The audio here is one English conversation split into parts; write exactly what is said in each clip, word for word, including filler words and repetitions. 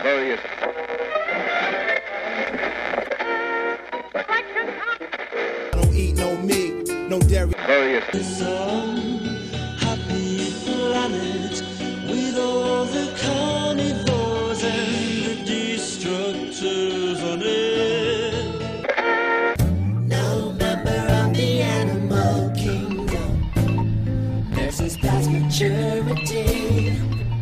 Various. I don't eat no meat, no dairy. Various. Some happy planet with all the carnivores and the destructors on it. No member of the animal kingdom versus past maturity.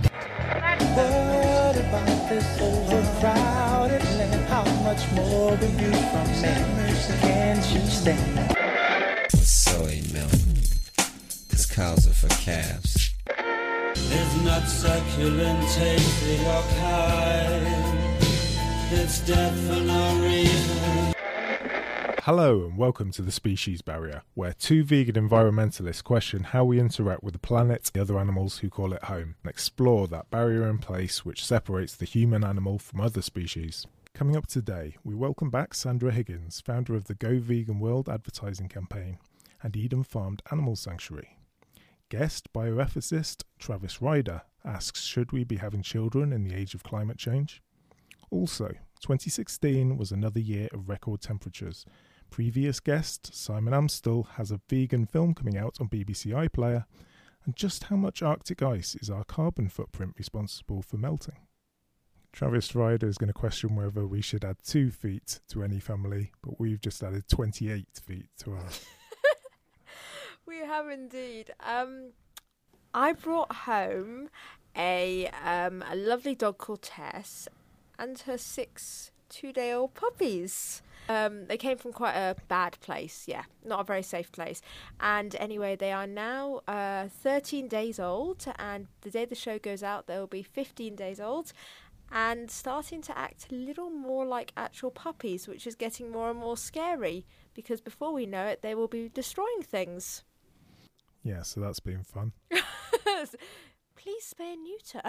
What about this overcrowded land? How much more will you from me? Can't you stand? Soy milk. Cause cows are for calves. It's not succulent, tasty or kind. It's death for no reason. Hello and welcome to The Species Barrier, where two vegan environmentalists question how we interact with the planet and the other animals who call it home, and explore that barrier in place which separates the human animal from other species. Coming up today, we welcome back Sandra Higgins, founder of the Go Vegan World advertising campaign and Eden Farmed Animal Sanctuary. Guest bioethicist Travis Ryder asks, should we be having children in the age of climate change? Also, twenty sixteen was another year of record temperatures. Previous guest Simon Amstell has a vegan film coming out on B B C iPlayer. And just how much Arctic ice is our carbon footprint responsible for melting? Travis Ryder is going to question whether we should add two feet to any family, but we've just added twenty-eight feet to ours. We have indeed. Um, I brought home a um, a lovely dog called Tess and her six two-day-old puppies. Um, they came from quite a bad place, yeah, not a very safe place. And anyway, they are now uh, thirteen days old, and the day the show goes out, they'll be fifteen days old, and starting to act a little more like actual puppies, which is getting more and more scary, because before we know it, they will be destroying things. Yeah, so that's been fun. Please spay and neuter.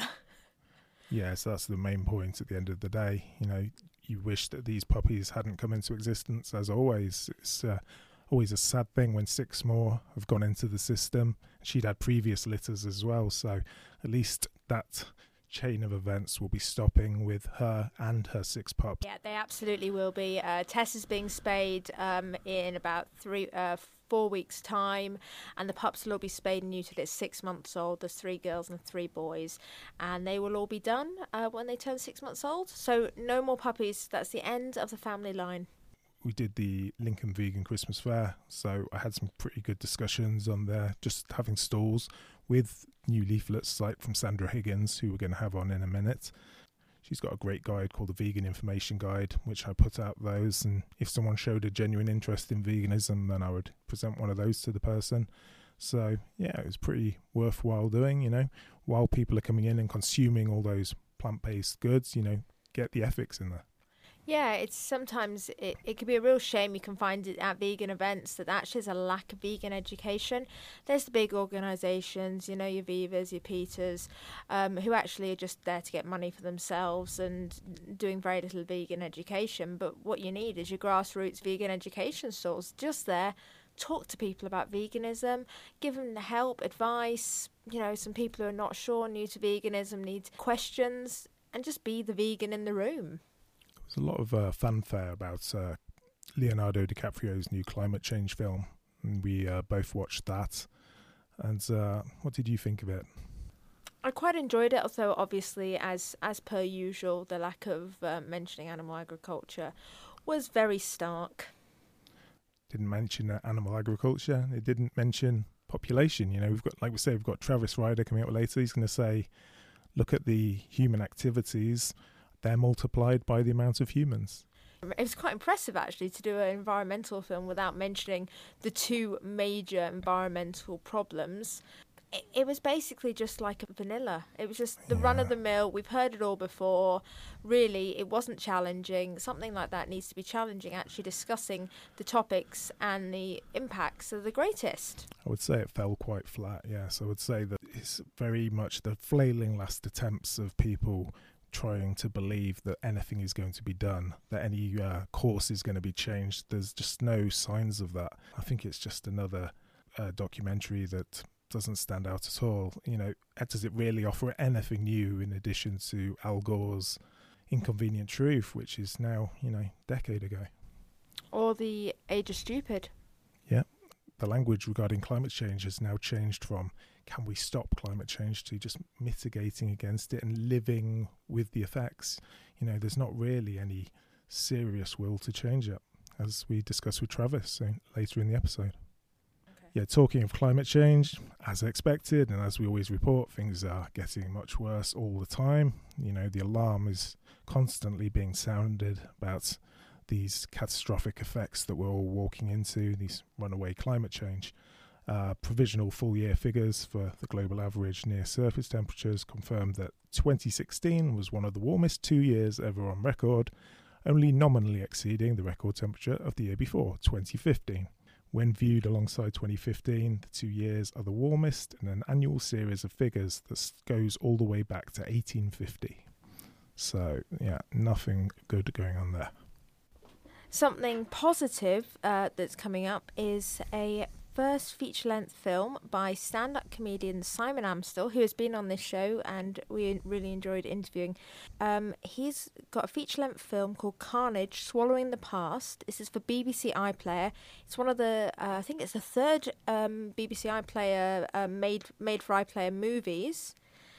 Yeah, so that's the main point at the end of the day. You know, you wish that these puppies hadn't come into existence, as always. It's uh, always a sad thing when six more have gone into the system. She'd had previous litters as well, so at least that chain of events will be stopping with her and her six pups. Yeah, they absolutely will be. Uh, Tess is being spayed um, in about three, uh, four weeks' time, and the pups will all be spayed and neutered at six months old. There's three girls and three boys, and they will all be done uh, when they turn six months old. So no more puppies. That's the end of the family line. We did the Lincoln Vegan Christmas Fair, so I had some pretty good discussions on there, just having stalls with new leaflets like from Sandra Higgins, who we're going to have on in a minute. She's got a great guide called the Vegan Information Guide, which I put out those, and if someone showed a genuine interest in veganism, then I would present one of those to the person. So yeah, it was pretty worthwhile doing, you know, while people are coming in and consuming all those plant-based goods, you know, get the ethics in there. Yeah, it's sometimes it, it can be a real shame. You can find it at vegan events that actually there's a lack of vegan education. There's the big organisations, you know, your Vivas, your Peters, um, who actually are just there to get money for themselves and doing very little vegan education. But what you need is your grassroots vegan education stalls just there. Talk to people about veganism, give them the help, advice. You know, some people who are not sure, new to veganism, need questions, and just be the vegan in the room. There's a lot of uh, fanfare about uh, Leonardo DiCaprio's new climate change film, and we uh, both watched that. And uh, what did you think of it? I quite enjoyed it, although obviously, as as per usual, the lack of uh, mentioning animal agriculture was very stark. Didn't mention uh, animal agriculture. It didn't mention population. You know, we've got, like we say, we've got Travis Ryder coming up later. He's going to say, look at the human activities. They're multiplied by the amount of humans. It was quite impressive, actually, to do an environmental film without mentioning the two major environmental problems. It, it was basically just like a vanilla. It was just the yeah. run-of-the-mill. We've heard it all before. Really, it wasn't challenging. Something like that needs to be challenging, actually discussing the topics and the impacts are the greatest. I would say it fell quite flat, yes. I would say that it's very much the flailing last attempts of people trying to believe that anything is going to be done, that any uh, course is going to be changed. There's just no signs of that. I think it's just another uh, documentary that doesn't stand out at all. You know, does it really offer anything new in addition to Al Gore's Inconvenient Truth, which is now, you know, decade ago. Or The Age of Stupid. Yeah. The language regarding climate change has now changed from can we stop climate change to just mitigating against it and living with the effects. You know, there's not really any serious will to change it, as we discuss with Travis so later in the episode. Okay. Yeah, talking of climate change, as expected, and as we always report, things are getting much worse all the time. You know, the alarm is constantly being sounded about these catastrophic effects that we're all walking into, these runaway climate change. Uh, provisional full-year figures for the global average near-surface temperatures confirmed that twenty sixteen was one of the warmest two years ever on record, only nominally exceeding the record temperature of the year before, twenty fifteen. When viewed alongside twenty fifteen, the two years are the warmest in an annual series of figures that goes all the way back to eighteen fifty. So, yeah, nothing good going on there. Something positive uh, that's coming up is a first feature-length film by stand-up comedian Simon Amstell, who has been on this show and we really enjoyed interviewing. Um, he's got a feature-length film called Carnage, Swallowing the Past. This is for B B C iPlayer. It's one of the, uh, I think it's the third um, B B C iPlayer uh, made, made for iPlayer movies.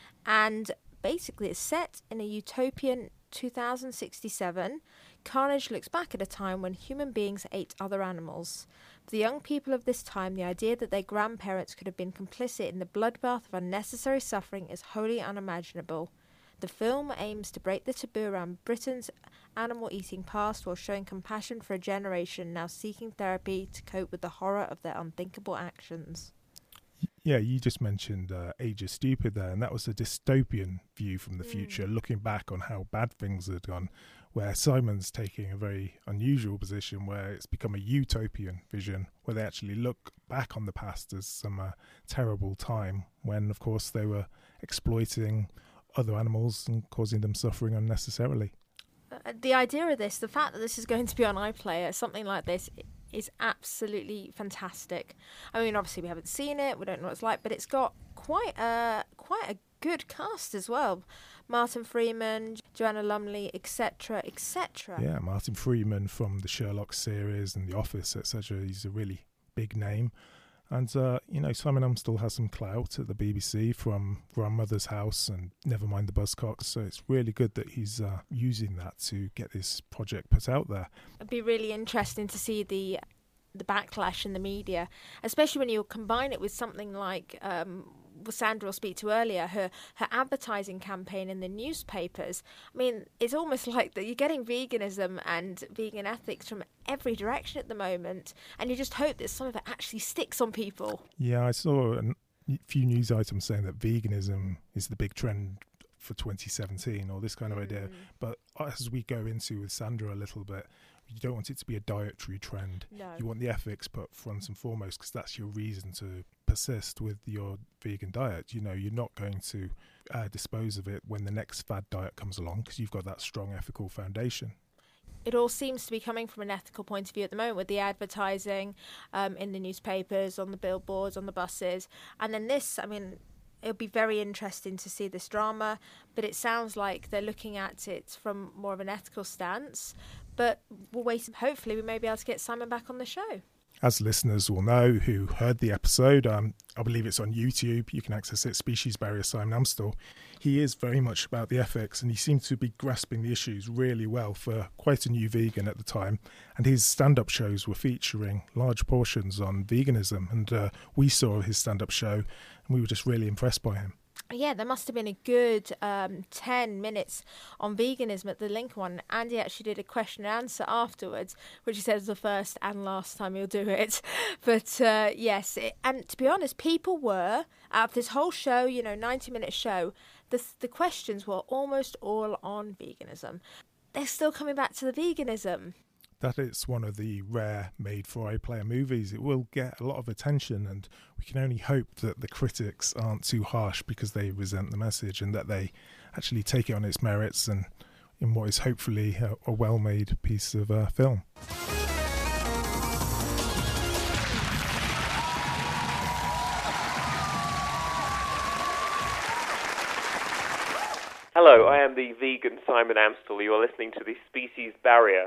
And basically it's set in a utopian two thousand sixty-seven. Carnage looks back at a time when human beings ate other animals. For the young people of this time, the idea that their grandparents could have been complicit in the bloodbath of unnecessary suffering is wholly unimaginable. The film aims to break the taboo around Britain's animal-eating past while showing compassion for a generation now seeking therapy to cope with the horror of their unthinkable actions. Yeah, you just mentioned uh, Age of Stupid there, and that was a dystopian view from the Mm. future, looking back on how bad things had gone, where Simon's taking a very unusual position where it's become a utopian vision, where they actually look back on the past as some uh, terrible time when, of course, they were exploiting other animals and causing them suffering unnecessarily. Uh, the idea of this, the fact that this is going to be on iPlayer, something like this, is absolutely fantastic. I mean, obviously we haven't seen it, we don't know what it's like, but it's got quite a quite a good cast as well. Martin Freeman, Joanna Lumley, et cetera, et cetera. Yeah, Martin Freeman from the Sherlock series and The Office, et cetera. He's a really big name. And, uh, you know, Simon Amstell has some clout at the B B C from Grandmother's House and Nevermind the Buzzcocks. So it's really good that he's uh, using that to get this project put out there. It'd be really interesting to see the the backlash in the media, especially when you combine it with something like um, what Sandra will speak to earlier, her, her advertising campaign in the newspapers. I mean, it's almost like that you're getting veganism and vegan ethics from every direction at the moment, and you just hope that some of it actually sticks on people. Yeah, I saw a few news items saying that veganism is the big trend for twenty seventeen, or this kind of mm. idea. But as we go into with Sandra a little bit, you don't want it to be a dietary trend. No. You want the ethics put front and foremost, because that's your reason to persist with your vegan diet. You know, you're not going to uh, dispose of it when the next fad diet comes along, because you've got that strong ethical foundation. It all seems to be coming from an ethical point of view at the moment, with the advertising um, in the newspapers, on the billboards, on the buses. And then this, I mean, it'll be very interesting to see this drama, but it sounds like they're looking at it from more of an ethical stance. But we'll wait. Hopefully we may be able to get Simon back on the show. As listeners will know who heard the episode, um, I believe it's on YouTube. You can access it, Species Barrier, Simon Amstell. He is very much about the ethics, and he seems to be grasping the issues really well for quite a new vegan at the time. And his stand-up shows were featuring large portions on veganism. And uh, we saw his stand-up show, and we were just really impressed by him. Yeah, there must have been a good um, ten minutes on veganism at the Lincoln one. Andy actually did a question and answer afterwards, which he said was the first and last time he'll do it. But uh, yes, it, and to be honest, people were, out of this whole show, you know, ninety minute show, the, the questions were almost all on veganism. They're still coming back to the veganism. That it's one of the rare made-for-iPlayer movies. It will get a lot of attention, and we can only hope that the critics aren't too harsh because they resent the message, and that they actually take it on its merits and in what is hopefully a, a well-made piece of uh, film. Hello, I am I'm the vegan Simon Amstel. You are listening to The Species Barrier.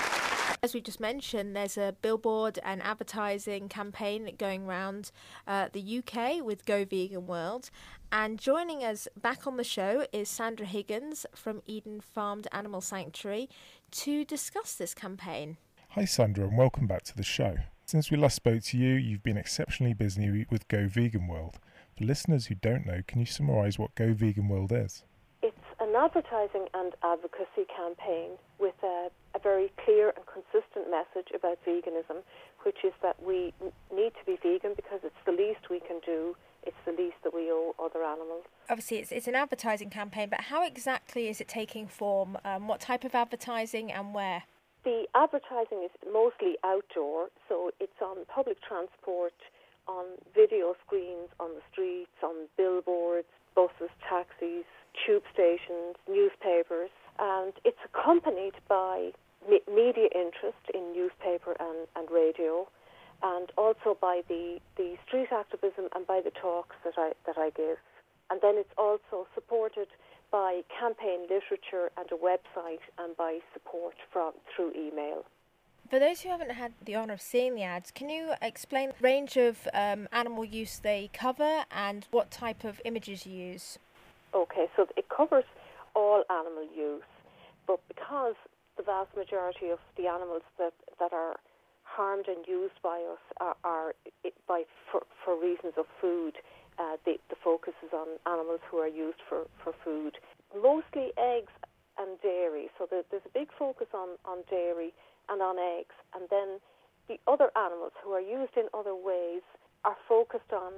As we just mentioned, there's a billboard and advertising campaign going around uh, the U K with Go Vegan World. And joining us back on the show is Sandra Higgins from Eden Farmed Animal Sanctuary to discuss this campaign. Hi Sandra, and welcome back to the show. Since we last spoke to you, you've been exceptionally busy with Go Vegan World. For listeners who don't know, can you summarise what Go Vegan World is? It's an advertising and advocacy campaign with a, a very clear and consistent message about veganism, which is that we n- need to be vegan because it's the least we can do, it's the least that we owe other animals. Obviously, it's, it's an advertising campaign, but how exactly is it taking form? Um, what type of advertising and where? The advertising is mostly outdoor, so it's on public transport, on video screens, on the streets, on billboards, buses, taxis, tube stations, newspapers, and it's accompanied by me- media interest in newspaper and, and radio, and also by the, the street activism and by the talks that I that I give. And then it's also supported by campaign literature and a website and by support from through email. For those who haven't had the honour of seeing the ads, can you explain the range of um, animal use they cover and what type of images you use? Okay, so it covers all animal use, but because the vast majority of the animals that, that are harmed and used by us are, are by for, for reasons of food, Uh, the, the focus is on animals who are used for, for food. Mostly eggs and dairy, so there, there's a big focus on, on dairy and on eggs. And then the other animals who are used in other ways are focused on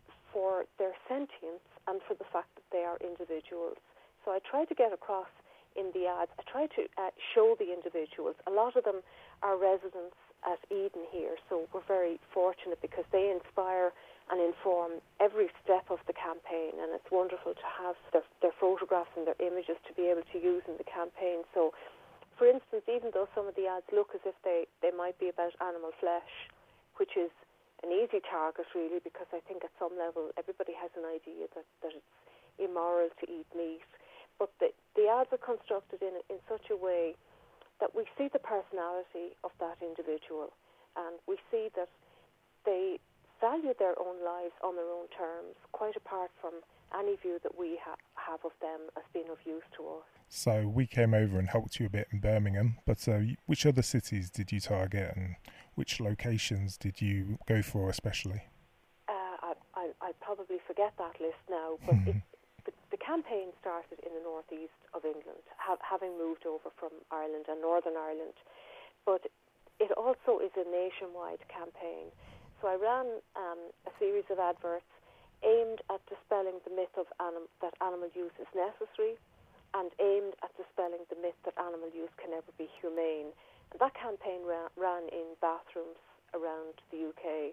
for their sentience and for the fact that they are individuals. So I try to get across in the ads, I try to uh, show the individuals. A lot of them are residents at Eden here, so we're very fortunate because they inspire and inform every step of the campaign, and it's wonderful to have their, their photographs and their images to be able to use in the campaign. So, for instance, even though some of the ads look as if they, they might be about animal flesh, which is an easy target really, because I think at some level everybody has an idea that, that it's immoral to eat meat, but the, the ads are constructed in, in such a way that we see the personality of that individual, and we see that they value their own lives on their own terms, quite apart from any view that we ha- have of them as being of use to us. So we came over and helped you a bit in Birmingham, but uh, which other cities did you target and which locations did you go for especially? Uh, I, I, I probably forget that list now, but it, the, the campaign started in the northeast of England, ha- having moved over from Ireland and Northern Ireland, but it also is a nationwide campaign. So I ran um, a series of adverts aimed at dispelling the myth of anim- that animal use is necessary and aimed at dispelling the myth that animal use can never be humane. And that campaign ra- ran in bathrooms around the U K.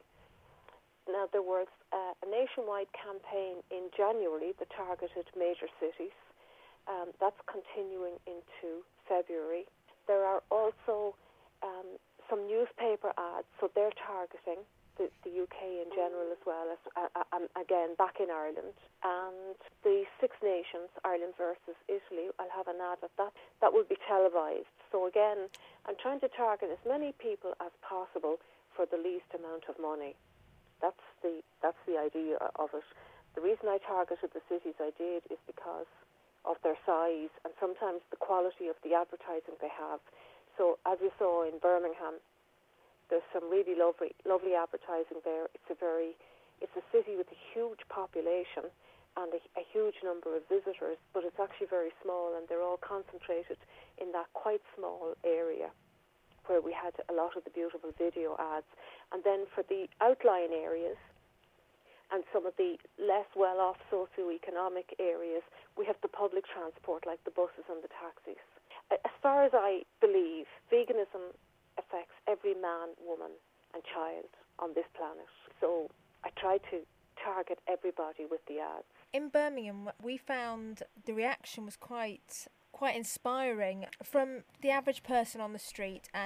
Now, there was uh, a nationwide campaign in January that targeted major cities. Um, that's continuing into February. There are also um, some newspaper ads, so they're targeting The, the U K in general as well as uh, uh, again back in Ireland, and the Six Nations, Ireland versus Italy. I'll have an ad at that that will be televised. So again, I'm trying to target as many people as possible for the least amount of money. That's the that's the idea of it. The reason I targeted the cities I did is because of their size and sometimes the quality of the advertising they have. So as you saw in Birmingham, there's some really lovely, lovely advertising there. It's a very, it's a city with a huge population and a, a huge number of visitors, but it's actually very small, and they're all concentrated in that quite small area where we had a lot of the beautiful video ads. And then for the outlying areas and some of the less well-off socio-economic areas, we have the public transport like the buses and the taxis. As far as I believe, veganism affects every man, woman and child on this planet. So I try to target everybody with the ads. In Birmingham, we found the reaction was quite quite inspiring from the average person on the street, and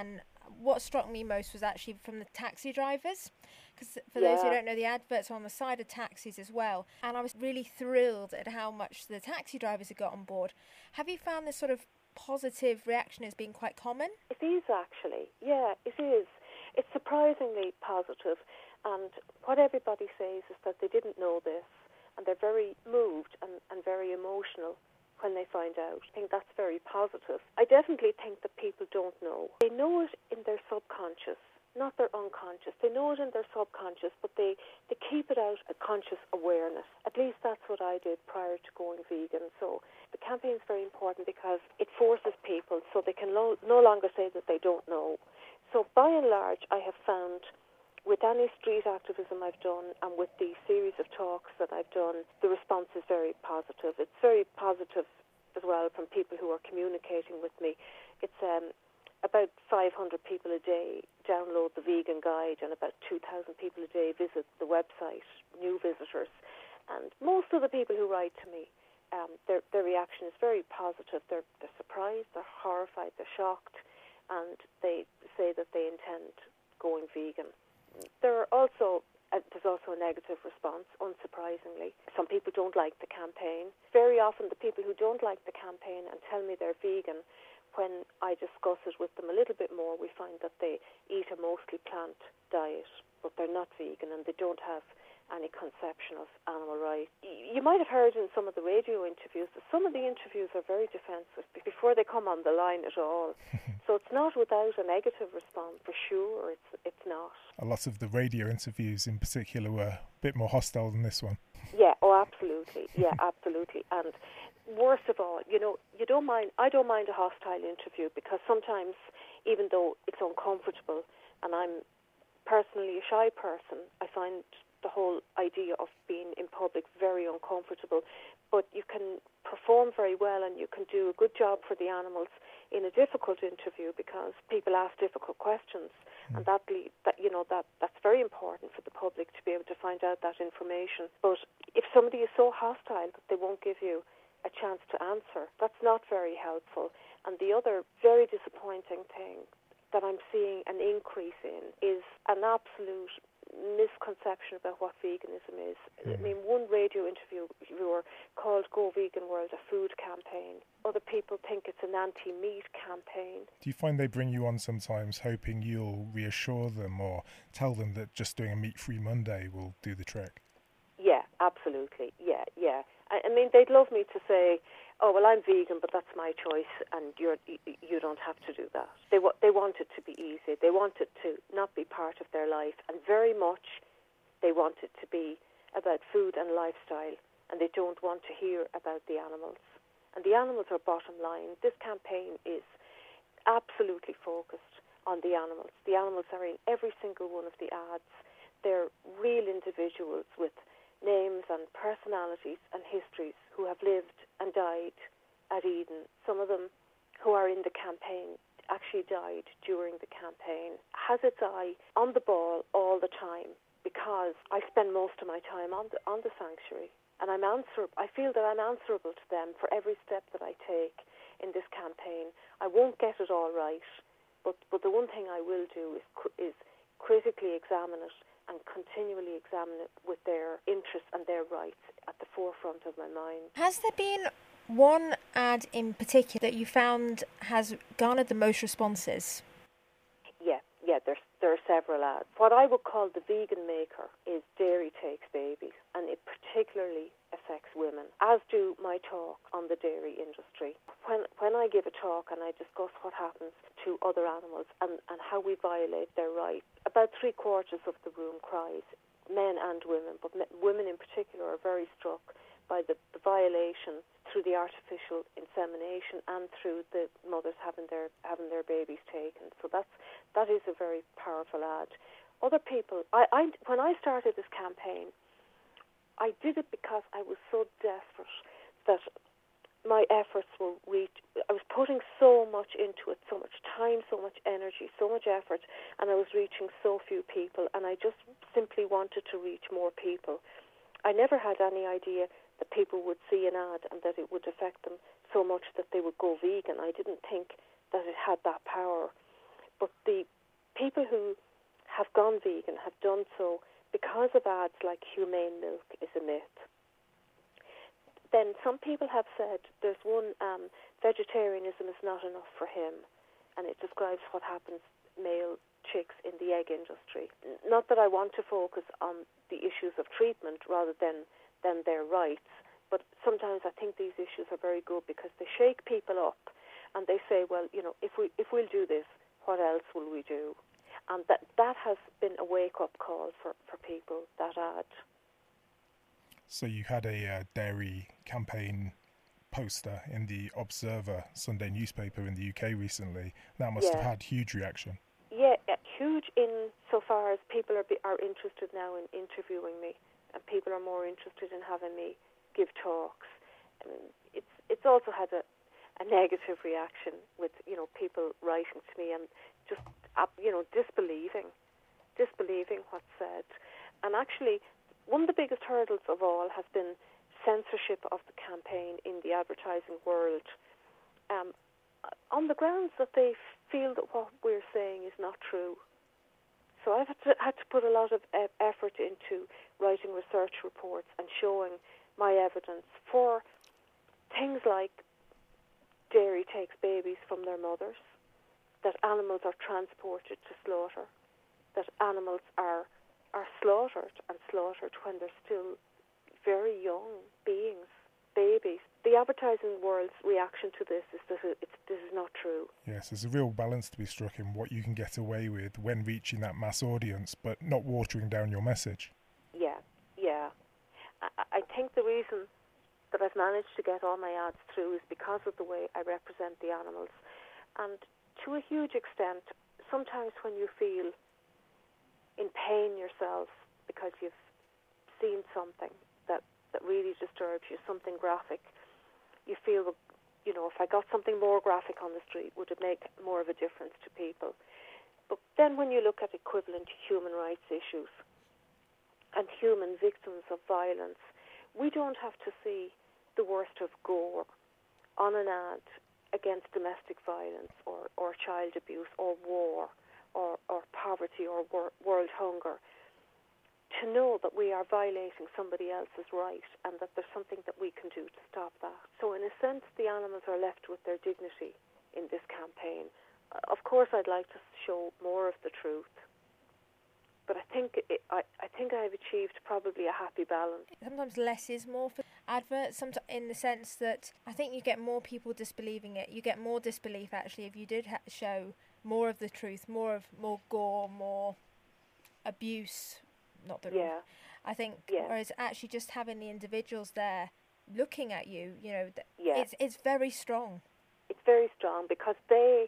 what struck me most was actually from the taxi drivers, because for those who Yeah. don't know, the adverts are on the side of taxis as well, and I was really thrilled at how much the taxi drivers had got on board. Have you found this sort of positive reaction as being quite common? It is actually, yeah, it is. It's surprisingly positive, and what everybody says is that they didn't know this, and they're very moved and, and very emotional when they find out. I think that's very positive. I definitely think that people don't know. They know it in their subconscious, not their unconscious. They know it in their subconscious, but they, they keep it out of conscious awareness. At least that's what I did prior to going vegan. So the campaign is very important because it forces people so they can lo- no longer say that they don't know. So by and large, I have found with any street activism I've done and with the series of talks that I've done, the response is very positive. It's very positive as well from people who are communicating with me. It's um, about five hundred people a day download the vegan guide, and about two thousand people a day visit the website, new visitors. And most of the people who write to me, um, their, their reaction is very positive. They're, they're surprised, they're horrified, they're shocked, and they say that they intend going vegan. There are also uh, there's also a negative response, unsurprisingly. Some people don't like the campaign. Very often the people who don't like the campaign and tell me they're vegan, when I discuss it with them a little bit more, we find that they eat a mostly plant diet, but they're not vegan and they don't have any conception of animal rights. You might have heard in some of the radio interviews that some of the interviews are very defensive before they come on the line at all. So it's not without a negative response, for sure. It's it's not. A lot of the radio interviews in particular were a bit more hostile than this one. Yeah, oh, absolutely. Yeah, absolutely. And worst of all, you know, you don't mind. I don't mind a hostile interview because sometimes, even though it's uncomfortable, and I'm personally a shy person, I find the whole idea of being in public very uncomfortable. But you can perform very well, and you can do a good job for the animals in a difficult interview because people ask difficult questions, mm. and that, that you know that that's very important for the public to be able to find out that information. But if somebody is so hostile that they won't give you a chance to answer, that's not very helpful. And the other very disappointing thing that I'm seeing an increase in is an absolute misconception about what veganism is. Mm. I mean, one radio interviewer called Go Vegan World a food campaign. Other people think it's an anti-meat campaign. Do you find they bring you on sometimes hoping you'll reassure them or tell them that just doing a meat-free Monday will do the trick? Yeah, absolutely. Yeah, yeah. I, I mean, they'd love me to say, oh, well, I'm vegan, but that's my choice, and you're, you, you don't have to do that. They, they want it to be easy. They want it to not be part of their life, and very much they want it to be about food and lifestyle, and they don't want to hear about the animals. And the animals are bottom line. This campaign is absolutely focused on the animals. The animals are in every single one of the ads. They're real individuals with names and personalities and histories who have lived and died at Eden. Some of them who are in the campaign actually died during the campaign. Has its eye on the ball all the time because I spend most of my time on the, on the sanctuary, and I'm answer. I feel that I'm answerable to them for every step that I take in this campaign. I won't get it all right, but, but the one thing I will do is is critically examine it and continually examine it with their interests and their rights at the forefront of my mind. Has there been one ad in particular that you found has garnered the most responses? Yeah, yeah, there's, there are several ads. What I would call the vegan maker is Dairy Takes Babies, and it particularly affects women, as do my talk on the dairy industry. When when I give a talk and I discuss what happens to other animals and, and how we violate their rights, about three quarters of the room cries, men and women, but me, women in particular are very struck by the, the violation through the artificial insemination and through the mothers having their having their babies taken. So that's that is a very powerful ad. Other people, I, I when I started this campaign, I did it because I was so desperate that my efforts were reach. I was putting so much into it, so much time, so much energy, so much effort, and I was reaching so few people, and I just simply wanted to reach more people. I never had any idea that people would see an ad and that it would affect them so much that they would go vegan. I didn't think that it had that power. But the people who have gone vegan have done so because of ads like humane milk is a myth. Then some people have said there's one, um, vegetarianism is not enough for him, and it describes what happens male chicks in the egg industry. Not that I want to focus on the issues of treatment rather than, than their rights, but sometimes I think these issues are very good because they shake people up and they say, well, you know, if, we, if we'll do this, what else will we do? And that, that has been a wake-up call for, for people, that ad. So you had a uh, dairy campaign poster in the Observer Sunday newspaper in the U K recently. That must Yeah. have had huge reaction. Yeah, uh, huge in so far as people are be, are interested now in interviewing me, and people are more interested in having me give talks. I mean, it's it's also had a, a negative reaction with, you know, people writing to me and just uh, you know disbelieving, disbelieving what's said. And actually, one of the biggest hurdles of all has been censorship of the campaign in the advertising world, um, on the grounds that they feel that what we're saying is not true. So I've had to, had to put a lot of uh, effort into writing research reports and showing my evidence for things like dairy takes babies from their mothers, that animals are transported to slaughter, that animals are are slaughtered and slaughtered when they're still very young beings, babies. The advertising world's reaction to this is that it's, this is not true. Yes, there's a real balance to be struck in what you can get away with when reaching that mass audience, but not watering down your message. Yeah, yeah. I, I think the reason that I've managed to get all my ads through is because of the way I represent the animals. And to a huge extent, sometimes when you feel in pain yourself because you've seen something that, that really disturbs you, something graphic, you feel, you know, if I got something more graphic on the street, would it make more of a difference to people? But then when you look at equivalent human rights issues and human victims of violence, we don't have to see the worst of gore on an ad against domestic violence or, or child abuse or war or, or poverty or wor- world hunger to know that we are violating somebody else's right and that there's something that we can do to stop that. So in a sense, the animals are left with their dignity in this campaign. Of course, I'd like to show more of the truth, but I think it, I, I think I've achieved probably a happy balance. Sometimes less is more for adverts, sometimes in the sense that I think you get more people disbelieving it. You get more disbelief, actually, if you did ha- show more of the truth, more of more gore, more abuse. Not the Yeah. I think, Yeah. whereas actually just having the individuals there looking at you, you know, th- Yeah. it's it's very strong. It's very strong because they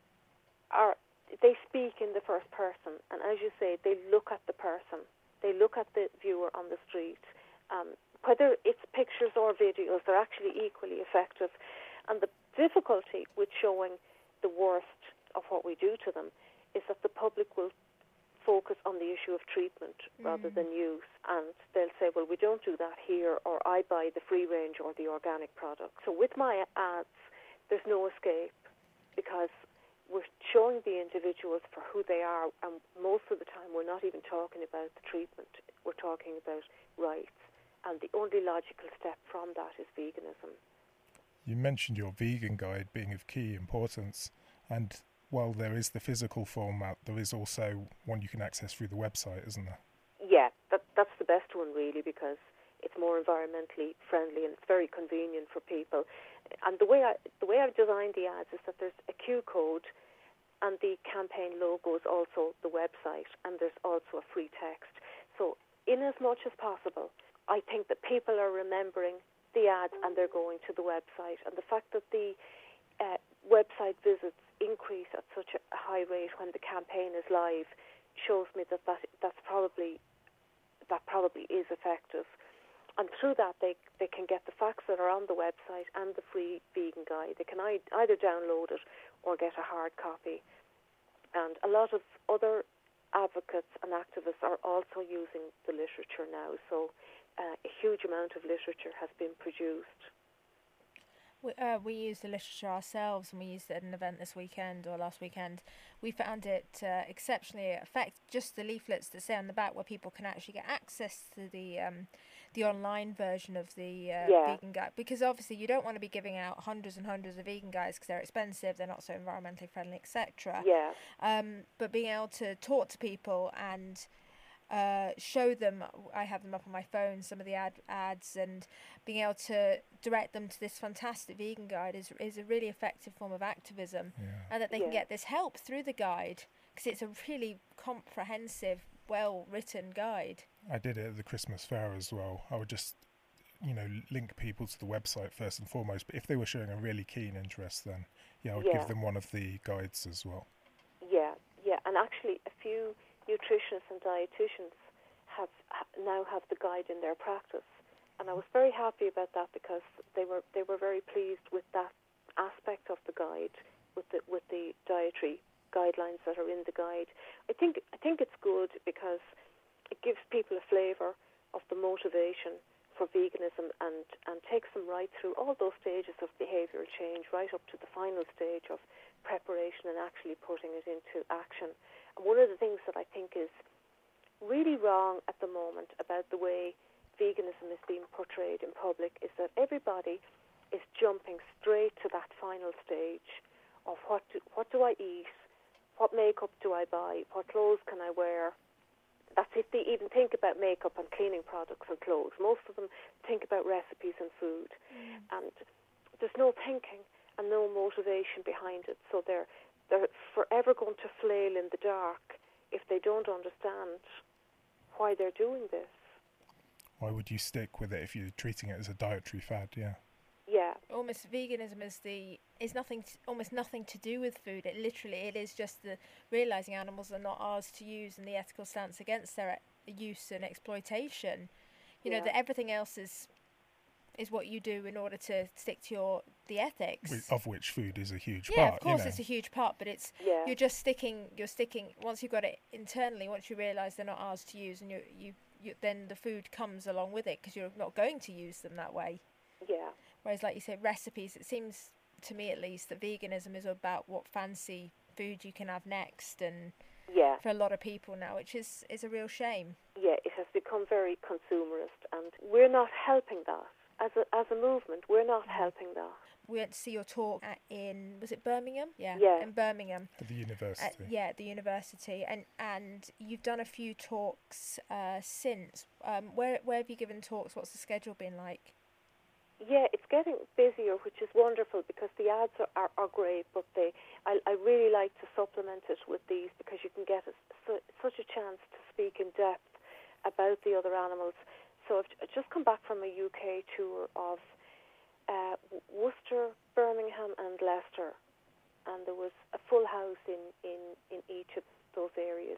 are they speak in the first person, and as you say, they look at the person, they look at the viewer on the street. Um, whether it's pictures or videos, they're actually equally effective. And the difficulty with showing the worst of what we do to them is that the public will focus on the issue of treatment mm. rather than use, and they'll say, well, we don't do that here, or I buy the free range or the organic product. So with my ads, there's no escape because we're showing the individuals for who they are, and most of the time we're not even talking about the treatment, we're talking about rights, and the only logical step from that is veganism. You mentioned your vegan guide being of key importance, and while there is the physical format, there is also one you can access through the website, isn't there? Yeah, that, that's the best one really, because it's more environmentally friendly and it's very convenient for people. And the way I the way I've designed the ads is that there's a Q code, and the campaign logo is also the website, and there's also a free text. So in as much as possible, I think that people are remembering the ads and they're going to the website. And the fact that the uh, website visits increase at such a high rate when the campaign is live shows me that, that that's probably that probably is effective. And through that, they they can get the facts that are on the website and the free vegan guide. They can either download it or get a hard copy. And a lot of other advocates and activists are also using the literature now. So uh, a huge amount of literature has been produced. We, uh, we used the literature ourselves, and we used it at an event this weekend or last weekend. We found it uh, exceptionally effective. Just the leaflets that say on the back where people can actually get access to the um, the online version of the uh, Yeah. vegan guide, because obviously you don't want to be giving out hundreds and hundreds of vegan guides because they're expensive, they're not so environmentally friendly, et cetera. Yeah. Um, but being able to talk to people and uh, show them, I have them up on my phone, some of the ad ads, and being able to direct them to this fantastic vegan guide is is a really effective form of activism, Yeah. and that they Yeah. can get this help through the guide because it's a really comprehensive, well-written guide. I did it at the Christmas fair as well. I would just, you know, link people to the website first and foremost. But if they were showing a really keen interest, then yeah, I would Yeah. give them one of the guides as well. Yeah, yeah, and actually a few nutritionists and dietitians have ha- now have the guide in their practice, and I was very happy about that because they were they were very pleased with that aspect of the guide, with the with the dietary guidelines that are in the guide. I think I think it's good because it gives people a flavour of the motivation for veganism and, and takes them right through all those stages of behavioural change, right up to the final stage of preparation and actually putting it into action. And one of the things that I think is really wrong at the moment about the way veganism is being portrayed in public is that everybody is jumping straight to that final stage of what do, what do I eat, what makeup do I buy, what clothes can I wear. That's if they even think about makeup and cleaning products and clothes. Most of them think about recipes and food. Mm. And there's no thinking and no motivation behind it. So they're they're forever going to flail in the dark if they don't understand why they're doing this. Why would you stick with it if you're treating it as a dietary fad? Yeah. Yeah. Almost veganism is the is nothing to, almost nothing to do with food. It literally it is just the realizing animals are not ours to use and the ethical stance against their use and exploitation. You Yeah. know that everything else is is what you do in order to stick to your the ethics. Wh- Of which food is a huge yeah, part. of course you know. it's a huge part, but it's Yeah. you're just sticking. You're sticking once you've got it internally. Once you realise they're not ours to use, and you you, you then the food comes along with it because you're not going to use them that way. Yeah. Whereas, like you say, recipes, it seems to me at least that veganism is about what fancy food you can have next, and Yeah. for a lot of people now, which is, is a real shame. Yeah, it has become very consumerist, and we're not helping that. As a, as a movement, we're not helping that. We went to see your talk at, in, was it Birmingham? Yeah, Yeah. in Birmingham. At the At, university. yeah, at the university. And and you've done a few talks uh, since. Um, where, where have you given talks? What's the schedule been like? Yeah, it's getting busier, which is wonderful because the ads are, are, are great, but they I, I really like to supplement it with these because you can get a, su, such a chance to speak in depth about the other animals. So I've j- just come back from a U K tour of uh, Worcester, Birmingham and Leicester, and there was a full house in, in, in each of those areas.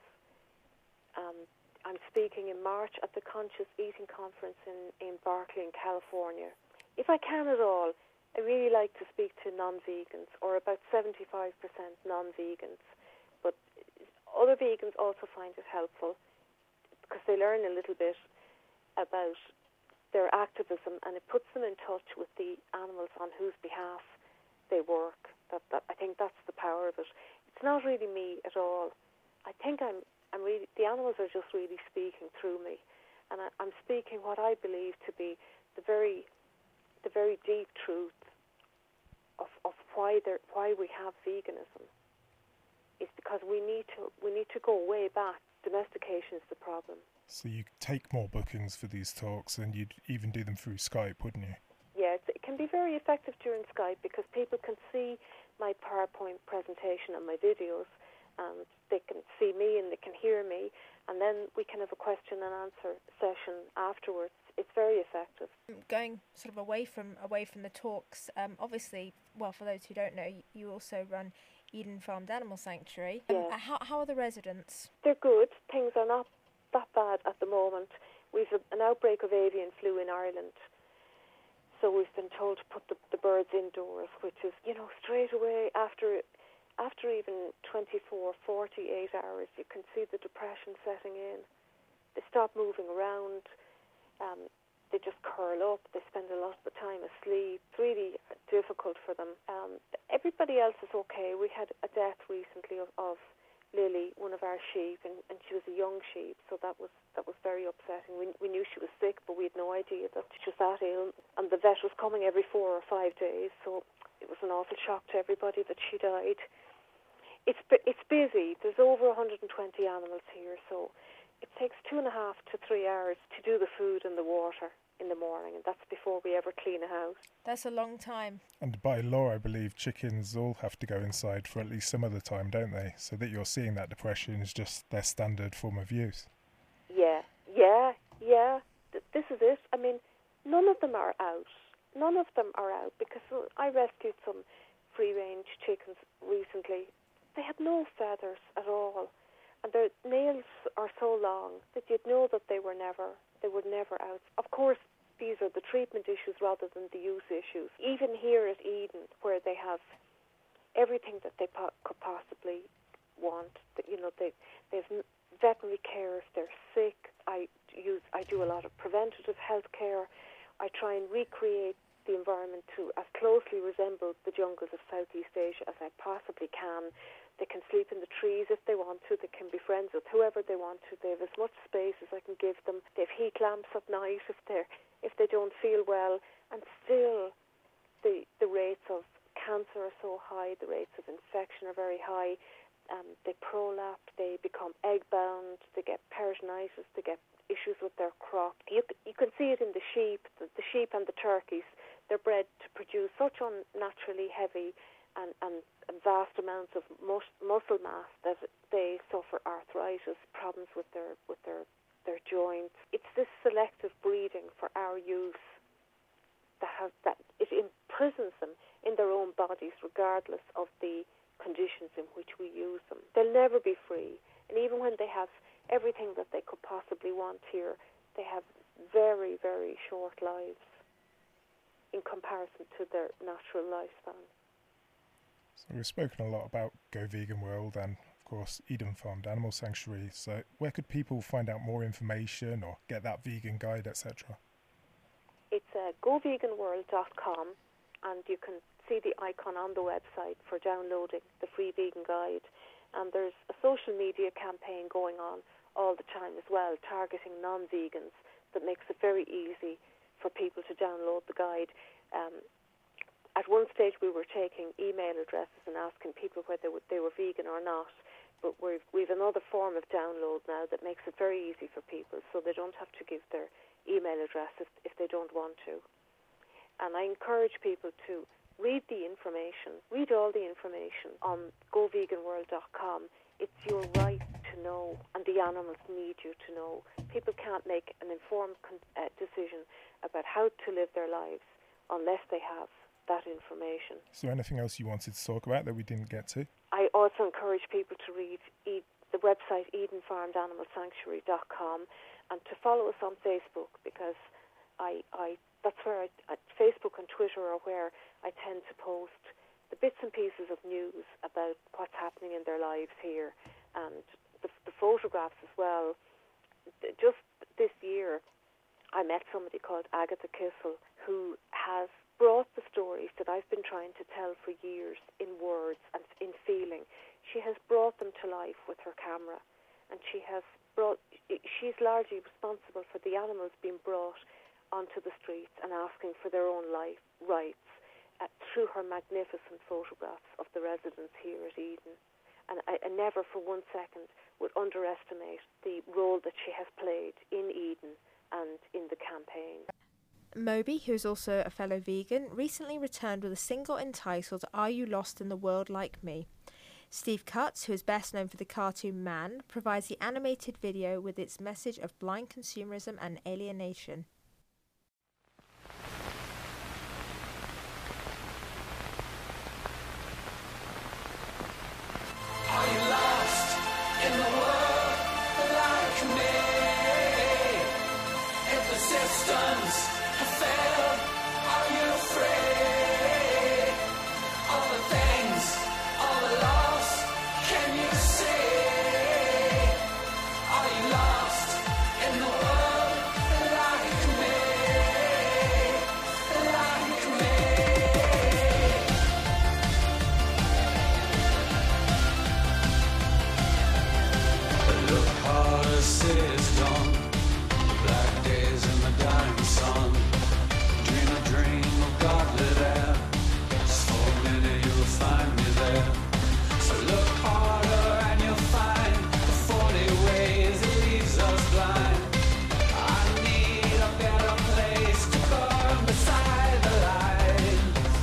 Um, I'm speaking in March at the Conscious Eating Conference in, in Berkeley in California. If I can at all, I really like to speak to non-vegans, or about seventy-five percent non-vegans. But other vegans also find it helpful because they learn a little bit about their activism, and it puts them in touch with the animals on whose behalf they work. That, that I think that's the power of it. It's not really me at all. I think I'm, I'm really, the animals are just really speaking through me, and I, I'm speaking what I believe to be the very, the very deep truth of, of why there, why we have veganism. Is because we need to, we need to go way back. Domestication is the problem. So you take more bookings for these talks, and you'd even do them through Skype, wouldn't you? Yeah, it's, it can be very effective during Skype because people can see my PowerPoint presentation and my videos, and they can see me and they can hear me, and then we can have a question and answer session afterwards. It's very effective. Going sort of away from away from the talks, um, obviously, well, for those who don't know, you also run Eden Farmed Animal Sanctuary. Um, Yeah. how, how are the residents? They're good. Things are not that bad at the moment. We've a, an outbreak of avian flu in Ireland, so we've been told to put the, the birds indoors, which is, you know, straight away after after even twenty-four, forty-eight hours, you can see the depression setting in. They stop moving around. Um, they just curl up. They spend a lot of the time asleep. It's really difficult for them. Um, everybody else is okay. We had a death recently of, of Lily, one of our sheep, and, and she was a young sheep, so that was that was very upsetting. We, we knew she was sick, but we had no idea that she was that ill, and the vet was coming every four or five days, so it was an awful shock to everybody that she died. It's it's busy. There's over one hundred twenty animals here, so it takes two and a half to three hours to do the food and the water in the morning, and that's before we ever clean a house. That's a long time. And by law, I believe chickens all have to go inside for at least some of the time, don't they? So that you're seeing that depression is just their standard form of use. Yeah, yeah, yeah. Th- this is it. I mean, none of them are out. None of them are out, because I rescued some free-range chickens recently. They had no feathers at all, and their nails are so long that you'd know that they were never, they were never out. Of course, these are the treatment issues rather than the use issues. Even here at Eden, where they have everything that they po- could possibly want, that, you know, they they have veterinary care if they're sick. I use, I do a lot of preventative health care. I try and recreate the environment to as closely resemble the jungles of Southeast Asia as I possibly can. They can sleep in the trees if they want to. They can be friends with whoever they want to. They have as much space as I can give them. They have heat lamps at night if they're if they don't feel well. And still, the the rates of cancer are so high. The rates of infection are very high. Um, they prolapse. They become egg bound. They get peritonitis. They get issues with their crop. You you can see it in the sheep. The, the sheep and the turkeys. They're bred to produce such unnaturally heavy and, and, and vast amounts of mus- muscle mass that they suffer arthritis, problems with their with their, their joints. It's this selective breeding for our use that has that it imprisons them in their own bodies, regardless of the conditions in which we use them. They'll never be free, and even when they have everything that they could possibly want here, they have very, very short lives in comparison to their natural lifespan. So we've spoken a lot about Go Vegan World and, of course, Eden Farmed Animal Sanctuary. So where could people find out more information or get that vegan guide, et cetera? It's uh, go vegan world dot com, and you can see the icon on the website for downloading the free vegan guide. And there's a social media campaign going on all the time as well, targeting non-vegans, that makes it very easy for people to download the guide. Um, at one stage we were taking email addresses and asking people whether they were vegan or not, but we've, we've another form of download now that makes it very easy for people, so they don't have to give their email address if, if they don't want to. And I encourage people to read the information, read all the information on go vegan world dot com. It's your right to know, and the animals need you to know. People can't make an informed con- uh, decision about how to live their lives unless they have that information. Is there anything else you wanted to talk about that we didn't get to? I also encourage people to read e- the website eden farmed animal sanctuary dot com and to follow us on Facebook, because I, I that's where I, uh, Facebook and Twitter are where I tend to post the bits and pieces of news about what's happening in their lives here, and the, the photographs as well. Just this year, I met somebody called Agatha Kissel, who has brought the stories that I've been trying to tell for years in words and in feeling. She has brought them to life with her camera, and she has brought. She's largely responsible for the animals being brought onto the streets and asking for their own life rights uh, through her magnificent photographs of the residents here at Eden. And I, I never for one second would underestimate the role that she has played in Eden and in the campaign. Moby, who's also a fellow vegan, recently returned with a single entitled Are You Lost in the World Like Me? Steve Cutts, who is best known for the cartoon Man, provides the animated video with its message of blind consumerism and alienation. Are you lost in the world like me? If the systems have failed, are you afraid? All the things, all the loss, can you see? Are you lost in the world like me? say it's done. Black days in the dying sun. Dream a dream of godly there. So many you'll find me there. So look harder and you'll find the forty ways it leaves us blind. I need a better place to burn beside the light.